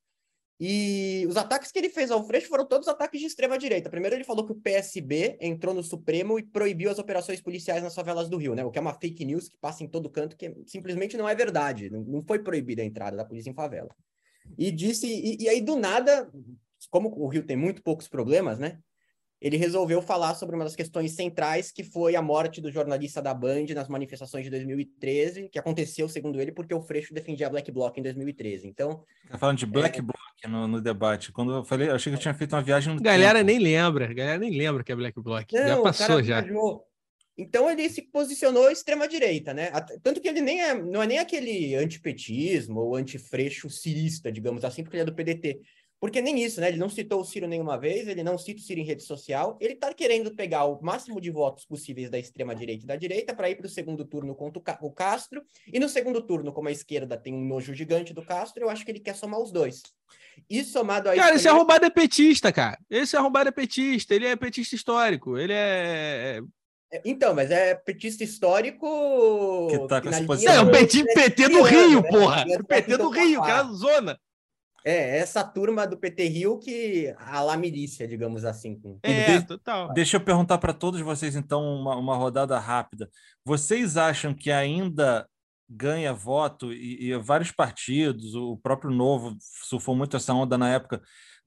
F: E os ataques que ele fez ao Freixo foram todos ataques de extrema-direita. Primeiro ele falou que o P S B entrou no Supremo e proibiu as operações policiais nas favelas do Rio, né? O que é uma fake news que passa em todo canto, que simplesmente não é verdade. Não, não foi proibida a entrada da polícia em favela. E disse, e, e aí do nada, como o Rio tem muito poucos problemas, né? Ele resolveu falar sobre uma das questões centrais, que foi a morte do jornalista da Band nas manifestações de dois mil e treze, que aconteceu, segundo ele, porque o Freixo defendia a Black Bloc em dois mil e treze. Então,
C: Tá falando de Black Bloc no, no debate. Quando eu falei, eu achei que eu tinha feito uma viagem no
D: Galera
C: tempo.
D: nem lembra, galera nem lembra que é Black Bloc.
F: não,
D: Já
F: o
D: passou
F: cara
D: já.
F: viajou. Então ele se posicionou extrema-direita, né? At- Tanto que ele nem é, não é nem aquele antipetismo ou antifreixo cirista, digamos assim, porque ele é do P D T. Porque nem isso, né? Ele não citou o Ciro nenhuma vez, ele não cita o Ciro em rede social. Ele tá querendo pegar o máximo de votos possíveis da extrema-direita e da direita para ir para o segundo turno contra o Ca- o Castro. E no segundo turno, como a esquerda tem um nojo gigante do Castro, eu acho que ele quer somar os dois. E somado a isso...
D: Cara, esse
F: também-
D: arrombado é petista, cara. Esse arrombado é petista. Ele é petista histórico. Ele é.
F: Então, mas é petista histórico...
C: Que tá com
F: na
C: essa
F: linha
C: posição.
D: É, o
F: do-
D: P T, P T do
F: Criando,
D: Rio,
F: né?
D: porra.
F: Criando
D: O P T
F: pra
D: do
F: tentar
D: Rio,
F: tapar.
D: aquela zona.
F: É, essa turma do P T Rio que a lá milícia, digamos assim. com-
D: É,
C: de-
D: total.
C: Deixa eu perguntar para todos vocês, então, uma, uma rodada rápida. Vocês acham que ainda ganha voto e, e vários partidos, o próprio Novo surfou muito essa onda na época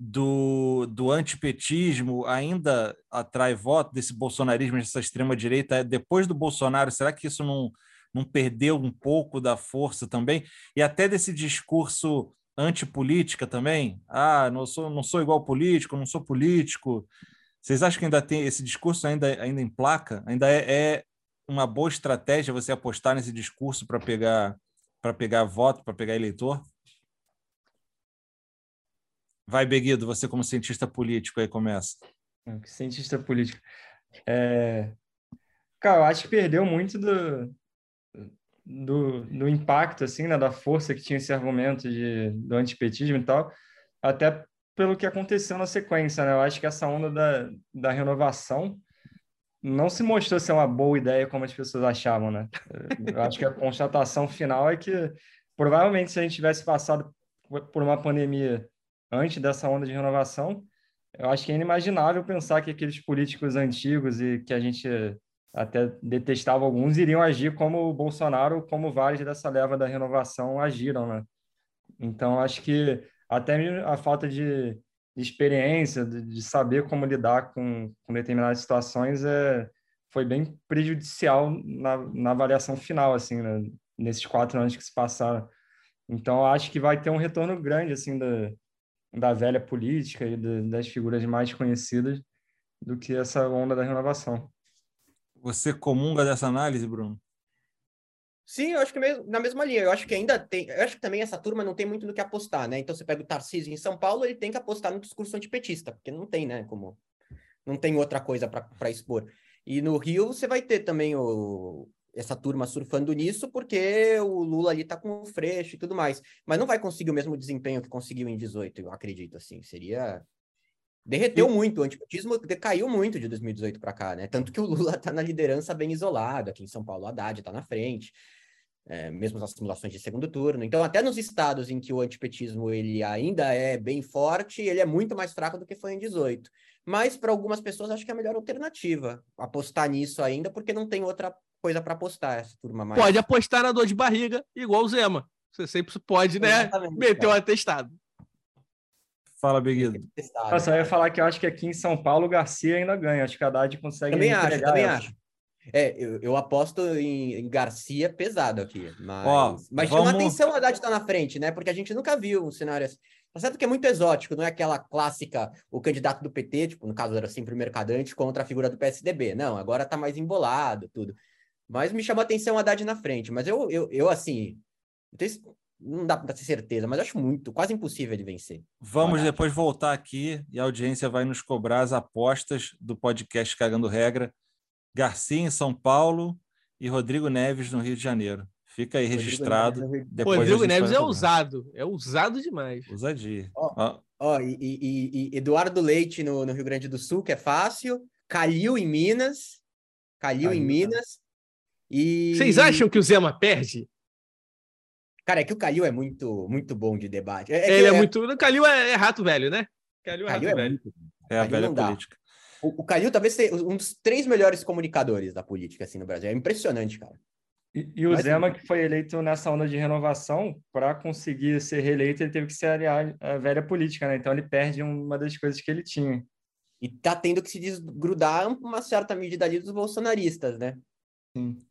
C: do, do antipetismo, ainda atrai voto desse bolsonarismo, dessa extrema-direita? Depois do Bolsonaro, será que isso não, não perdeu um pouco da força também? E até desse discurso antipolítica também? Ah, não sou, não sou igual político, não sou político. Vocês acham que ainda tem esse discurso ainda, ainda em placa? Ainda é, é uma boa estratégia você apostar nesse discurso para pegar para pegar voto, para pegar eleitor? Vai, Beguido, você como cientista político aí começa.
E: Cientista político. É... Cara, eu acho que perdeu muito do, do, do impacto, assim, né, da força que tinha esse argumento de, do antipetismo e tal, até pelo que aconteceu na sequência, né? Eu acho que essa onda da, da renovação não se mostrou ser uma boa ideia como as pessoas achavam, né? Eu acho que a constatação final é que provavelmente se a gente tivesse passado por uma pandemia antes dessa onda de renovação, eu acho que é inimaginável pensar que aqueles políticos antigos e que a gente até detestava alguns iriam agir como o Bolsonaro, como vários dessa leva da renovação agiram, né? Então, acho que até a falta de, de experiência, de, de saber como lidar com, com determinadas situações, é, foi bem prejudicial na, na avaliação final, assim, né? Nesses quatro anos que se passaram. Então, eu acho que vai ter um retorno grande, assim, da, da velha política e da, das figuras mais conhecidas do que essa onda da renovação.
C: Você comunga dessa análise, Bruno?
F: Sim, eu acho que mesmo, na mesma linha. Eu acho que ainda tem. Eu acho que também essa turma não tem muito no que apostar, né? Então você pega o Tarcísio em São Paulo, ele tem que apostar no discurso antipetista, porque não tem, né? Como não tem outra coisa para expor. E no Rio você vai ter também o, essa turma surfando nisso, porque o Lula ali tá com o Freixo e tudo mais. Mas não vai conseguir o mesmo desempenho que conseguiu em dezoito, eu acredito, assim. Seria. Derreteu e... muito, o antipetismo decaiu muito de dois mil e dezoito para cá, né? Tanto que o Lula tá na liderança bem isolado, aqui em São Paulo, o Haddad tá na frente, é, mesmo nas simulações de segundo turno. Então, até nos estados em que o antipetismo ele ainda é bem forte, ele é muito mais fraco do que foi em dezoito. Mas, para algumas pessoas, acho que é a melhor alternativa apostar nisso ainda, porque não tem outra coisa para apostar, essa turma mais.
D: Pode apostar na dor de barriga, igual o Zema. Você sempre pode, né? Exatamente, meter o um atestado.
C: Fala, Beguido.
E: Eu só ia falar que eu acho que aqui em São Paulo o Garcia ainda ganha. Acho que a Haddad consegue
F: também acho, também essa. acho. É, eu, eu aposto em, em Garcia pesado aqui. Mas, Ó, mas vamos... chama atenção o Haddad estar na frente, né? Porque a gente nunca viu um cenário assim. Tá certo que é muito exótico, não é aquela clássica, o candidato do P T, tipo, no caso era sempre o Mercadante, contra a figura do P S D B. Não, agora tá mais embolado, tudo. Mas me chamou a atenção o Haddad na frente. Mas eu, eu, eu assim... Não dá para ter certeza, mas acho muito, quase impossível de vencer.
C: Vamos depois voltar aqui e a audiência vai nos cobrar as apostas do podcast Cagando Regra. Garcia em São Paulo e Rodrigo Neves no Rio de Janeiro. Fica aí Rodrigo registrado.
D: Neves, depois Rodrigo Neves é ousado, é ousado demais.
C: Ousadia.
F: Ó, ó. ó e, e, e Eduardo Leite no, no Rio Grande do Sul, que é fácil. Calil em Minas. Calil, Calil em Minas. E...
D: Vocês acham que o Zema perde?
F: Cara, é que o Calil é muito, muito bom de debate. É, é
D: Ele é,
F: é
D: muito... O Calil é, é rato velho, né? Calil é Calil rato é velho. Muito...
C: É a velha política.
F: O, o Calil talvez seja um dos três melhores comunicadores da política, assim, no Brasil. É impressionante, cara.
E: E, e o Mas, Zema, que foi eleito nessa onda de renovação, para conseguir ser reeleito, ele teve que se aliar à velha política, né? Então ele perde uma das coisas que ele tinha.
F: E tá tendo que se desgrudar uma certa medida ali dos bolsonaristas, né?
C: Sim.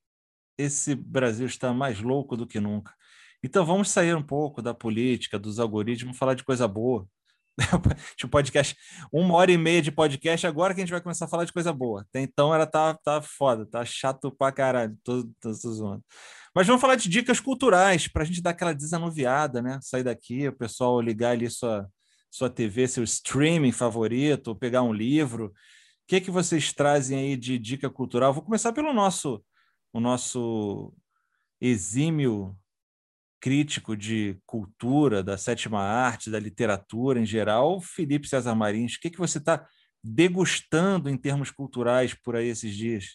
C: Esse Brasil está mais louco do que nunca. Então vamos sair um pouco da política, dos algoritmos, falar de coisa boa. Tipo, podcast, uma hora e meia de podcast, agora que a gente vai começar a falar de coisa boa. Até então ela tá, tá foda, tá chato pra caralho, tô, tô, tô zoando. Mas vamos falar de dicas culturais, pra gente dar aquela desanuviada, né? Sair daqui, o pessoal ligar ali sua, sua T V, seu streaming favorito, ou pegar um livro. O que, que vocês trazem aí de dica cultural? Vou começar pelo nosso, o nosso exímio crítico de cultura, da sétima arte, da literatura em geral, Felipe César Marins. O que, que você está degustando em termos culturais por aí esses dias?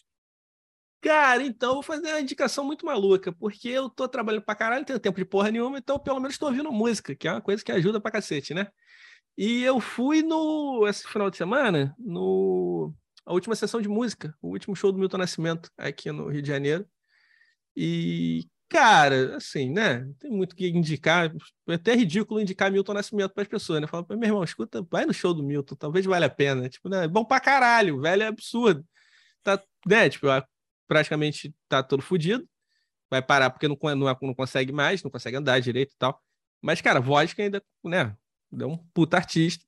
D: Cara, então eu vou fazer uma indicação muito maluca, porque eu tô trabalhando pra caralho, não tenho tempo de porra nenhuma, então pelo menos tô ouvindo música, que é uma coisa que ajuda pra cacete, né? E eu fui no, esse final de semana, no a última sessão de música, o último show do Milton Nascimento, aqui no Rio de Janeiro. E, cara, assim, né? Tem muito o que indicar. É até ridículo indicar Milton Nascimento para as pessoas, né? Fala, meu irmão, escuta, vai no show do Milton, talvez valha a pena. Tipo, né? É bom pra caralho, o velho é absurdo. Tá, né? Tipo, praticamente tá todo fodido. Vai parar porque não, não, não consegue mais, não consegue andar direito e tal. Mas, cara, vodka ainda, né? É um puta artista.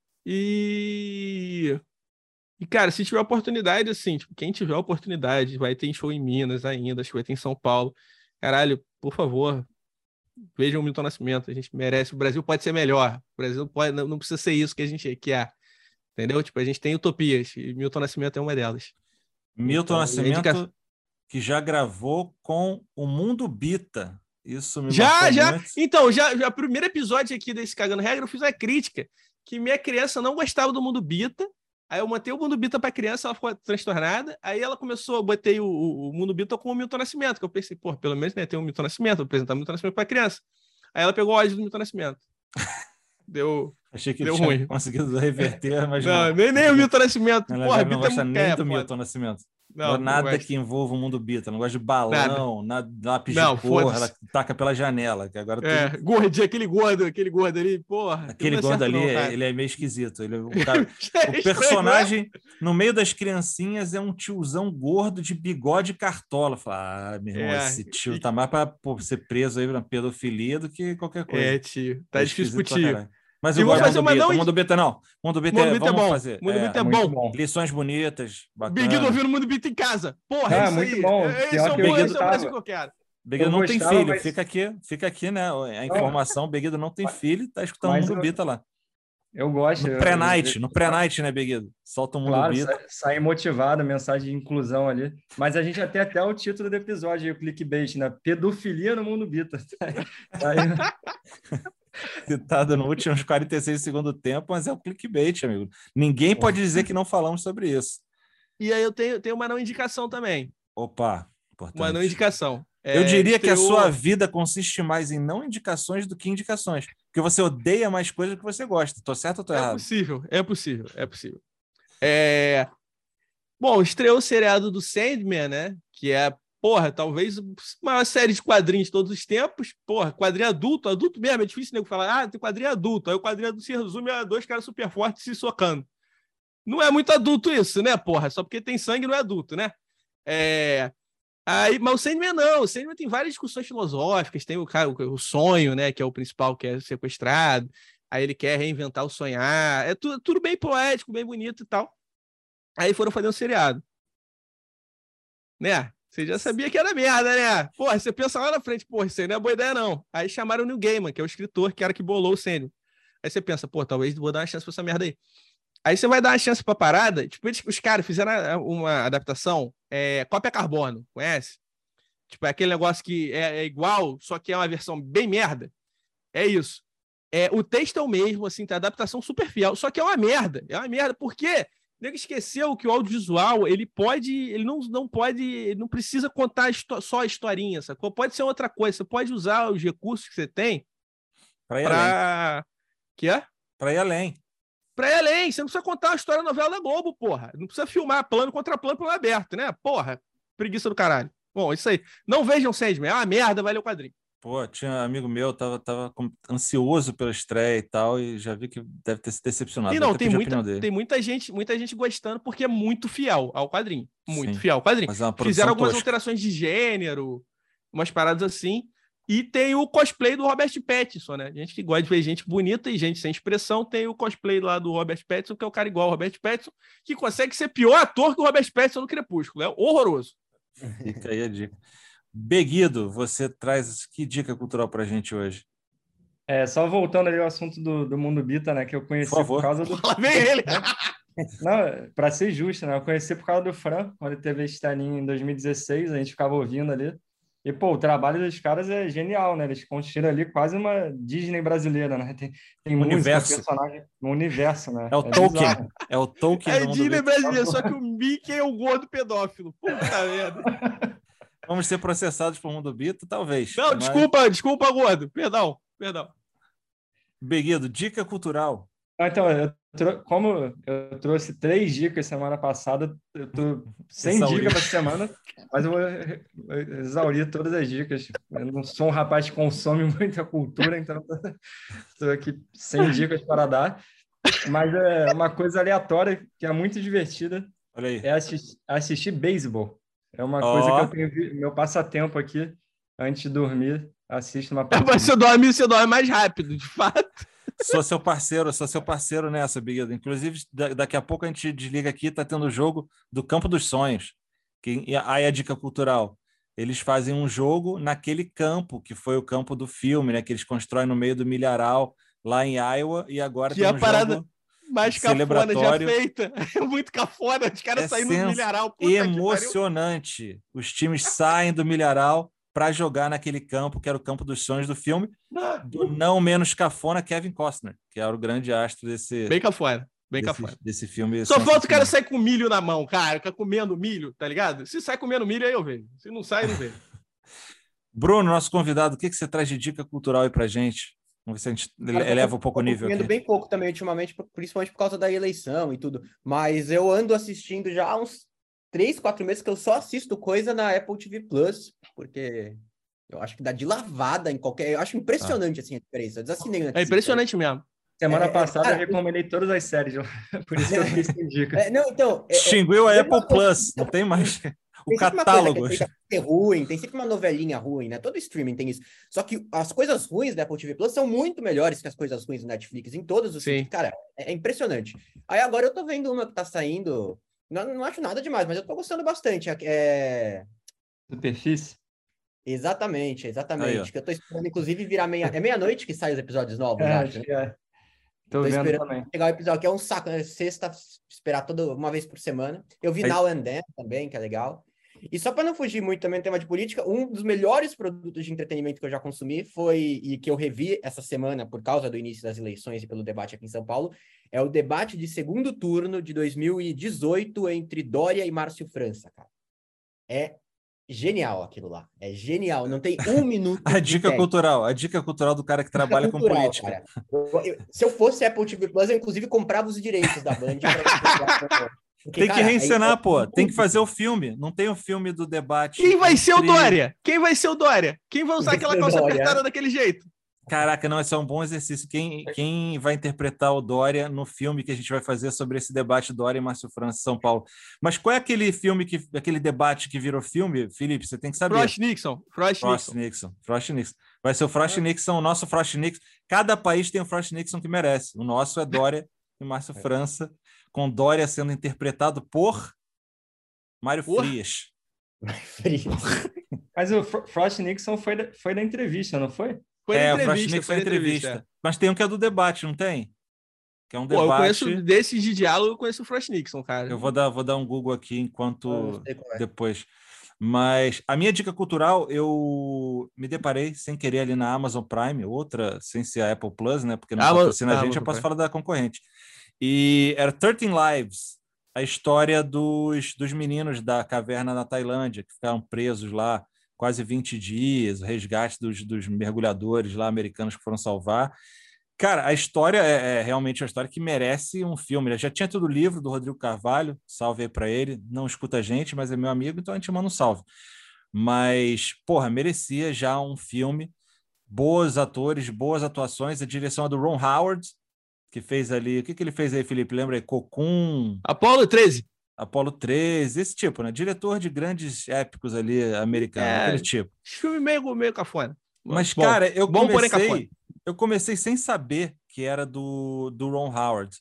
D: E... E, cara, se tiver oportunidade, assim, tipo, quem tiver oportunidade, vai ter show em Minas ainda, acho que vai ter em São Paulo. Caralho, por favor, vejam o Milton Nascimento, a gente merece. O Brasil pode ser melhor. O Brasil pode, não, não precisa ser isso que a gente quer. Entendeu? Tipo, a gente tem utopias e Milton Nascimento é uma delas.
C: Milton
D: então,
C: Nascimento,
D: indica...
C: que já gravou com o Mundo Bita. Isso me
D: Já, já.
C: Muito.
D: Então, já, já, o primeiro episódio aqui desse Cagando Regra, eu fiz uma crítica que minha criança não gostava do Mundo Bita. Aí eu matei o Mundo Bita pra criança, ela ficou transtornada. Aí ela começou, eu botei o, o, o Mundo Bita com o Milton Nascimento, que eu pensei, pô, pelo menos né, tem um Milton Nascimento, vou apresentar o Milton Nascimento pra criança. Aí ela pegou o ódio do Milton Nascimento. Deu,
C: Achei que
D: deu
C: tinha
D: ruim.
C: conseguido reverter, mas
D: não.
C: não.
D: Nem, nem o Milton Nascimento.
C: Ela
D: porra,
C: não
D: Bita
C: gosta
D: é,
C: nem
D: é,
C: do
D: pô,
C: Milton Nascimento. Não, nada
D: não
C: que envolva o mundo bita. Não gosto de balão, nada, lápis
D: não,
C: de cor, ela
D: foda-se.
C: taca pela janela. Que agora
D: É,
C: tudo...
D: gordinho, aquele gordo, aquele gordo ali, porra.
C: Aquele
D: não dá
C: gordo
D: certo
C: ali,
D: não,
C: é-
D: cara.
C: ele é meio esquisito. Ele, o, cara-
D: É
C: o
D: estranho,
C: personagem, no meio das criancinhas, é um tiozão gordo de bigode e cartola. Fala, ah, meu irmão,
D: É,
C: esse tio
D: e-
C: tá mais pra pô, ser preso aí na pedofilia do que qualquer coisa.
D: É, tio. Tá
C: É
D: difícil pro
C: esquisito pra
D: tio.
C: caralho. Mas
D: E
C: eu
D: vou
C: gosto
D: fazer
C: do
D: uma
C: Bita.
D: não-
C: Mundo Bita não. Mundo Bita
D: Mundo
C: é,
D: Bita é
C: vamos
D: bom.
C: fazer.
D: Mundo
C: é,
D: Bita é
E: muito
D: bom.
E: bom.
C: lições bonitas,
D: Beguido
C: bacana.
D: ouvindo o Mundo Bita em casa. Porra,
E: Ah,
D: é isso
E: muito
D: aí.
E: bom.
D: É, esse
E: Pior
D: é o
E: que
C: eu
D: bom, esse é o
E: gostava.
D: Brasil que eu quero.
C: Beguido
E: Eu
C: não tem
E: gostava,
C: filho,
E: mas-
C: fica aqui, fica aqui, né? A informação, Beguido não tem filho, tá escutando o
E: Mas
C: Mundo
E: eu-
C: Bita lá.
E: Eu gosto.
C: No
E: eu-
C: pré-night,
E: eu-
C: no pré-night, né, Beguido? Solta o Mundo
E: Claro,
C: Bita.
E: sai, sai motivado, mensagem de inclusão ali. Mas a gente já tem até o título do episódio, aí, o clickbait, né? Pedofilia no mundo Bita. Tá aí.
C: Citado no último quarenta e seis segundos do tempo, mas é o clickbait, amigo. Ninguém pode dizer que não falamos sobre isso.
D: E aí eu tenho, tenho uma não indicação também.
C: Opa,
D: Uma
C: importante.
D: não indicação.
C: Eu
D: É,
C: diria que a
D: estreou-
C: sua vida consiste mais em não indicações do que indicações. Porque você odeia mais coisas do que você gosta. Tô certo ou tô
D: É
C: errado?
D: possível, é possível, é possível. É... Bom, estreou o seriado do Sandman, né? Que é, porra, talvez a maior série de quadrinhos de todos os tempos. Porra, quadrinho adulto, adulto mesmo. É difícil nego falar, ah, tem quadrinho adulto. Aí o quadrinho adulto se resume a dois caras super fortes se socando. Não é muito adulto isso, né, porra? Só porque tem sangue não é adulto, né? É... Aí, mas o Sandman não, o Sandman tem várias discussões filosóficas, tem o, cara, o, o sonho, né, que é o principal, que é sequestrado, aí ele quer reinventar o sonhar, é tudo, tudo bem poético, bem bonito e tal. Aí foram fazer um seriado. Né? Você já sabia que era merda, né? Porra, você pensa lá na frente, porra, isso aí não é boa ideia não. Aí chamaram o Neil Gaiman, que é o escritor, que era que bolou o Sandman. Aí você pensa, pô, talvez vou dar uma chance pra essa merda aí. Aí você vai dar uma chance pra parada, tipo, eles, os caras fizeram uma adaptação, é, cópia carbono, conhece? Tipo, é aquele negócio que é, é igual, só que é uma versão bem merda. É isso. É, o texto é o mesmo, assim, tá? A adaptação super fiel, só que é uma merda. É uma merda, porque o nego esqueceu que o audiovisual, ele pode, ele não, não pode, ele não precisa contar só a historinha, sacou? Pode ser outra coisa, você pode usar os recursos que você tem
C: Pra ir além.
D: pra... Que é?
C: Pra ir além.
D: Pra ir além, você não precisa contar a história da novela da Globo, porra. Não precisa filmar plano contra plano, plano aberto, né? Porra, preguiça do caralho. Bom, isso aí. Não vejam Sandman, é uma merda, vai ler o quadrinho.
C: Pô, tinha um amigo meu, tava, tava com- ansioso pela estreia e tal, e já vi que deve ter se decepcionado.
D: E
C: Vou
D: não,
C: até
D: tem
C: pedir a
D: muita,
C: opinião dele.
D: tem muita gente, muita gente gostando porque é muito fiel ao quadrinho. Muito
C: Sim,
D: fiel ao quadrinho.
C: mas é uma produção
D: Fizeram algumas
C: tosca.
D: alterações de gênero, umas paradas assim. E tem o cosplay do Robert Pattinson, né? Gente que gosta de ver gente bonita e gente sem expressão. Tem o cosplay lá do Robert Pattinson, que é o cara igual ao Robert Pattinson, que consegue ser pior ator que o Robert Pattinson no Crepúsculo. É horroroso.
C: Fica aí a dica. Beguido, você traz que dica cultural pra gente hoje?
E: É, só voltando ali ao assunto do, do Mundo Bita, né? Que eu conheci
C: Por favor.
E: por causa do.
D: Lá vem ele.
E: Não, para ser justo, né? Eu conheci por causa do Fran, quando ele teve esse estaninho em dois mil e dezesseis, a gente ficava ouvindo ali. E, pô, o trabalho dos caras é genial, né? Eles construíram ali quase uma Disney brasileira, né? Tem, tem música,
C: Universo.
E: personagem, um universo, né?
C: É o Tolkien.
E: bizarro.
C: É o Tolkien
D: É
C: do mundo
D: Disney
C: Bita.
D: brasileiro, só que o Mickey é o gordo pedófilo. Puta merda.
C: Vamos ser processados por mundo Bita? Talvez.
D: Não,
C: Mas,
D: desculpa, desculpa, gordo. Perdão, perdão.
C: Beguido, dica cultural.
E: Ah, Então, eu trou- como eu trouxe três dicas semana passada, eu tô sem
C: Exauriu.
E: dica para semana, mas eu vou eh, exaurir todas as dicas. Eu não sou um rapaz que consome muita cultura, então estou aqui sem dicas para dar. Mas é uma coisa aleatória que é muito divertida,
C: Olha aí.
E: é assistir, assistir beisebol. É uma
C: Ó.
E: coisa que eu tenho vi- meu passatempo aqui, antes de dormir, assisto uma
D: Mas
E: partida.
D: você dorme, você dorme mais rápido, de fato.
C: Sou seu parceiro, sou seu parceiro nessa, Beguido. Inclusive, da- daqui a pouco a gente desliga aqui, tá tendo o jogo do Campo dos Sonhos. Que, e aí a dica cultural. Eles fazem um jogo naquele campo, que foi o campo do filme, né? Que eles constroem no meio do milharal, lá em Iowa, e agora
D: Que
C: tem
D: é
C: um
D: a parada
C: jogo
D: mais cafona já
C: celebratório.
D: feita. É muito cafona, os caras
C: É
D: saindo do
C: sens-
D: milharal. Puta que pariu.
C: emocionante. Os times saem do milharal para jogar naquele campo, que era o campo dos sonhos do filme, do não menos cafona Kevin Costner, que era o grande astro desse,
D: Bem cafona, bem
C: desse,
D: cafona.
C: desse filme.
D: Só falta o cara
C: sensacional.
D: sair com milho na mão, cara, fica comendo milho, tá ligado? Se sai comendo milho, aí eu vejo. Se não sai, eu não vejo.
C: Bruno, nosso convidado, o que, que você traz de dica cultural aí pra gente? Vamos ver se a gente
F: Cara, eu tô-
C: eleva um pouco o
F: tô
C: nível
F: comendo
C: aqui.
F: bem pouco também ultimamente, principalmente por causa da eleição e tudo. Mas eu ando assistindo já há uns três, quatro meses que eu só assisto coisa na Apple T V Plus, porque eu acho que dá de lavada em qualquer... Eu acho impressionante, ah. assim, a diferença. Eu desassinei o Netflix.
D: É impressionante mesmo.
E: Semana
F: É,
E: passada
F: cara,
E: eu recomendei todas as séries, por isso que eu fiz essa dica.
F: É, não, então... É,
C: Extinguiu
F: é,
C: a Apple Plus, não tem mais o
F: tem
C: catálogo.
F: Uma coisa que é ruim, tem sempre uma novelinha ruim, né? Todo streaming tem isso. Só que as coisas ruins da Apple T V Plus são muito melhores que as coisas ruins do Netflix, em todos os sentidos. Cara, é, é impressionante. Aí agora eu tô vendo uma que tá saindo... Não, não acho nada demais, mas eu tô gostando bastante. É...
E: Superfície?
F: Exatamente, exatamente. Aí, que eu tô esperando, inclusive, virar meia... É meia-noite que saem os episódios novos,
E: é,
F: acho.
E: Né?
F: É.
E: Tô, tô vendo
F: esperando
E: também.
F: pegar o episódio, que é um saco, né? Sexta, esperar toda uma vez por semana. Eu vi
C: Aí...
F: Now and Then também, que é legal. E só para não fugir muito também do tema de política, um dos melhores produtos de entretenimento que eu já consumi foi, e que eu revi essa semana por causa do início das eleições e pelo debate aqui em São Paulo, é o debate de segundo turno de dois mil e dezoito entre Dória e Márcio França, cara. É genial aquilo lá. É genial. Não tem um minuto
C: A dica
F: técnico.
C: cultural. A dica cultural do cara que trabalha cultural, com política.
F: Eu, eu, se eu fosse Apple T V Plus, eu inclusive comprava os direitos da Band. Pra... Porque,
C: tem que
F: cara,
C: reencenar,
F: aí...
C: pô. Tem que fazer o filme. Não tem o filme do debate.
D: Quem vai
C: entre...
D: ser o Dória? Quem vai ser o Dória? Quem vai usar
F: Vai
D: aquela calça
F: Dória.
D: apertada daquele jeito?
C: Caraca, não, esse é um bom exercício. Quem, quem vai interpretar o Dória no filme que a gente vai fazer sobre esse debate Dória e Márcio França em São Paulo? Mas qual é aquele filme, que, aquele debate que virou filme, Felipe? Você tem que saber.
D: Frost Nixon. Frost,
C: Frost
D: Nixon.
C: Nixon. Frost Nixon. Vai ser o Frost é. Nixon, o nosso Frost Nixon. Cada país tem o Frost Nixon que merece. O nosso é Dória e Márcio é. França, com Dória sendo interpretado por Mário
D: Porra.
C: Frias.
E: Mas o Frost Nixon foi da, foi da entrevista, não foi?
D: Foi
C: é,
D: entrevista,
C: o Frost Nixon foi entrevista. entrevista. Mas tem um que é do debate, não tem? Que é um
D: Pô,
C: debate...
D: eu conheço, desses de diálogo, eu conheço o Frost Nixon, cara.
C: Eu vou dar, vou dar um Google aqui enquanto... É. Depois. Mas a minha dica cultural, eu me deparei sem querer ali na Amazon Prime, outra, sem ser a Apple Plus, né? Porque não ah, patrocina a gente, Amazon eu posso Prime. Falar da concorrente. E era treze Lives, a história dos, dos meninos da caverna na Tailândia, que ficaram presos lá quase vinte dias, o resgate dos, dos mergulhadores lá americanos que foram salvar. Cara, a história é, é realmente uma história que merece um filme. Ele já tinha tido o livro do Rodrigo Carvalho, salve aí para ele, não escuta a gente, mas é meu amigo, então a gente manda um salve. Mas, porra, merecia já um filme, bons atores, boas atuações, a direção é do Ron Howard, que fez ali, o que, que ele fez aí, Felipe? Lembra aí? Cocoon...
D: Apollo treze.
C: Apollo treze, esse tipo, né? Diretor de grandes épicos ali, americanos, é, aquele tipo.
D: Filme meio, meio cafona.
C: Mas,
D: bom,
C: cara, eu
D: bom,
C: comecei... Eu comecei sem saber que era do, do Ron Howard.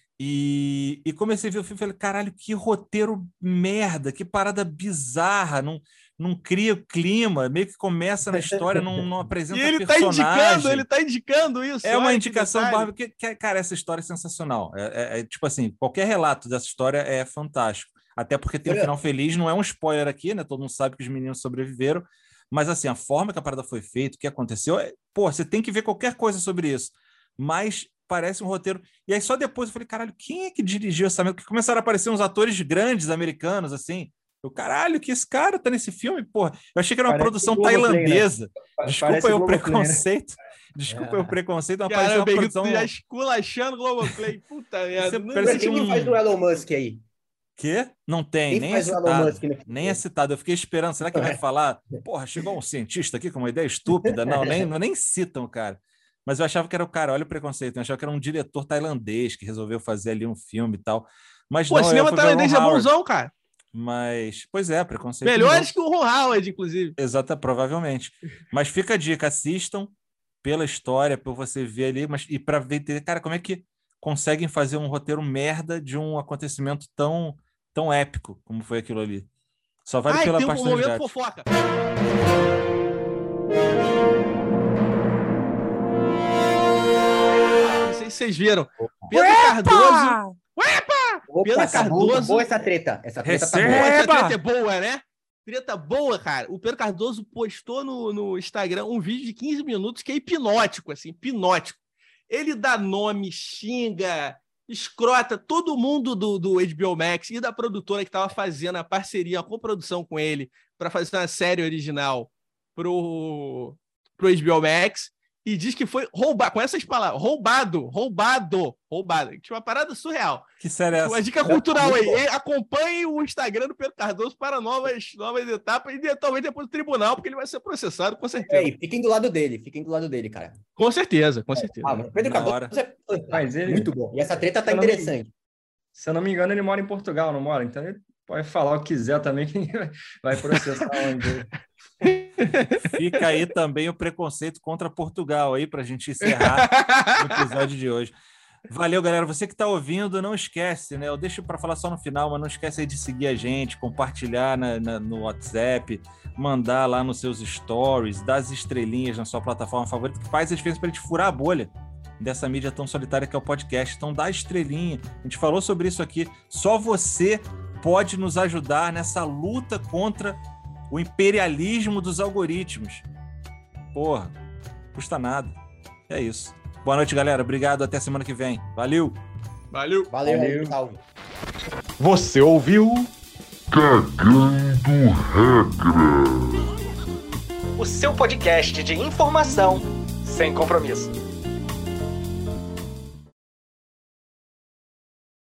C: E, e comecei a ver o filme e falei, caralho, que roteiro merda, que parada bizarra, não, não cria clima, meio que começa na história, não, não apresenta
D: e ele
C: personagem.
D: Tá indicando, ele tá indicando isso.
C: É uma indicação, Bárbara, que, que, cara, essa história é sensacional. É, é, é tipo assim, qualquer relato dessa história é fantástico. Até porque tem um final feliz, não é um spoiler aqui, né? Todo mundo sabe que os meninos sobreviveram. Mas, assim, a forma que a parada foi feita, o que aconteceu... É... Pô, você tem que ver qualquer coisa sobre isso. Mas parece um roteiro... E aí, só depois, eu falei, caralho, quem é que dirigiu essa... Porque começaram a aparecer uns atores grandes americanos, assim. Eu, caralho, que esse cara tá nesse filme, porra. Eu achei que era uma parece produção tailandesa. Né? Desculpa aí o preconceito. Né? Desculpa aí é. o preconceito. Mas parece uma produção...
D: já esculachando o Globoplay. Puta merda.
F: Parece um... Quem faz o Elon Musk aí?
C: Que? Não tem, nem é citado. Nem é citado. Eu fiquei esperando. Será que vai falar? Porra, chegou um cientista aqui com uma ideia estúpida. Não, nem, nem citam, cara. Mas eu achava que era o cara, olha o preconceito. Eu achava que era um diretor tailandês que resolveu fazer ali um filme e tal. Mas
D: Pô,
C: não,
D: o cinema tailandês é bonzão, cara.
C: Mas, pois é, preconceito.
D: Melhores que o Ron Howard, inclusive.
C: Exato, provavelmente. Mas fica a dica, assistam pela história, por você ver ali, mas e para ver, cara, como é que conseguem fazer um roteiro merda de um acontecimento tão tão épico como foi aquilo ali. Só vale Ai, pela
D: tem
C: parte
D: um
C: do
D: momento fofoca. Não sei se vocês viram. Pedro Uepa! Cardoso. Uepa!
F: Opa,
D: Pedro
F: essa
D: Cardoso.
F: Boa essa treta. Essa treta
D: Receba!
F: tá boa.
D: Essa treta é boa, né? Treta boa, cara. O Pedro Cardoso postou no, no Instagram um vídeo de quinze minutos que é hipnótico, assim, hipnótico. Ele dá nome, xinga, escrota todo mundo do, do H B O Max e da produtora que estava fazendo a parceria, a coprodução com ele para fazer uma série original pro, pro H B O Max. e diz que foi roubado, com essas palavras, roubado, roubado, roubado. Tinha uma parada surreal.
C: Que série é essa?
D: Uma dica cultural aí. Acompanhe o Instagram do Pedro Cardoso para novas, novas etapas e talvez depois do tribunal, porque ele vai ser processado, com certeza.
F: É, e fiquem do lado dele, fiquem do lado dele, cara.
D: Com certeza, com certeza.
F: Ah, mas o Pedro
C: Na
F: Cardoso
C: hora.
F: é
E: Mas ele-
F: muito bom. E essa treta tá
E: Eu não me-
F: interessante.
E: Se eu não me engano, ele mora em Portugal, não mora? Então ele pode falar o que quiser também, que ninguém vai processar onde.
C: Fica aí também o preconceito contra Portugal aí pra gente encerrar o episódio de hoje. Valeu, galera. Você que está ouvindo, não esquece, né? Eu deixo para falar só no final, mas não esquece aí de seguir a gente, compartilhar na, na, no WhatsApp, mandar lá nos seus stories, dar as estrelinhas na sua plataforma favorita, que faz a diferença para a gente furar a bolha dessa mídia tão solitária que é o podcast. Então dá estrelinha. A gente falou sobre isso aqui. Só você pode nos ajudar nessa luta contra o imperialismo dos algoritmos. Porra, custa nada. É isso. Boa noite, galera. Obrigado. Até semana que vem. Valeu!
D: Valeu.
F: Valeu,
E: Valeu.
F: salve.
B: Você ouviu?
A: Cagando Regra.
G: O seu podcast de informação sem compromisso.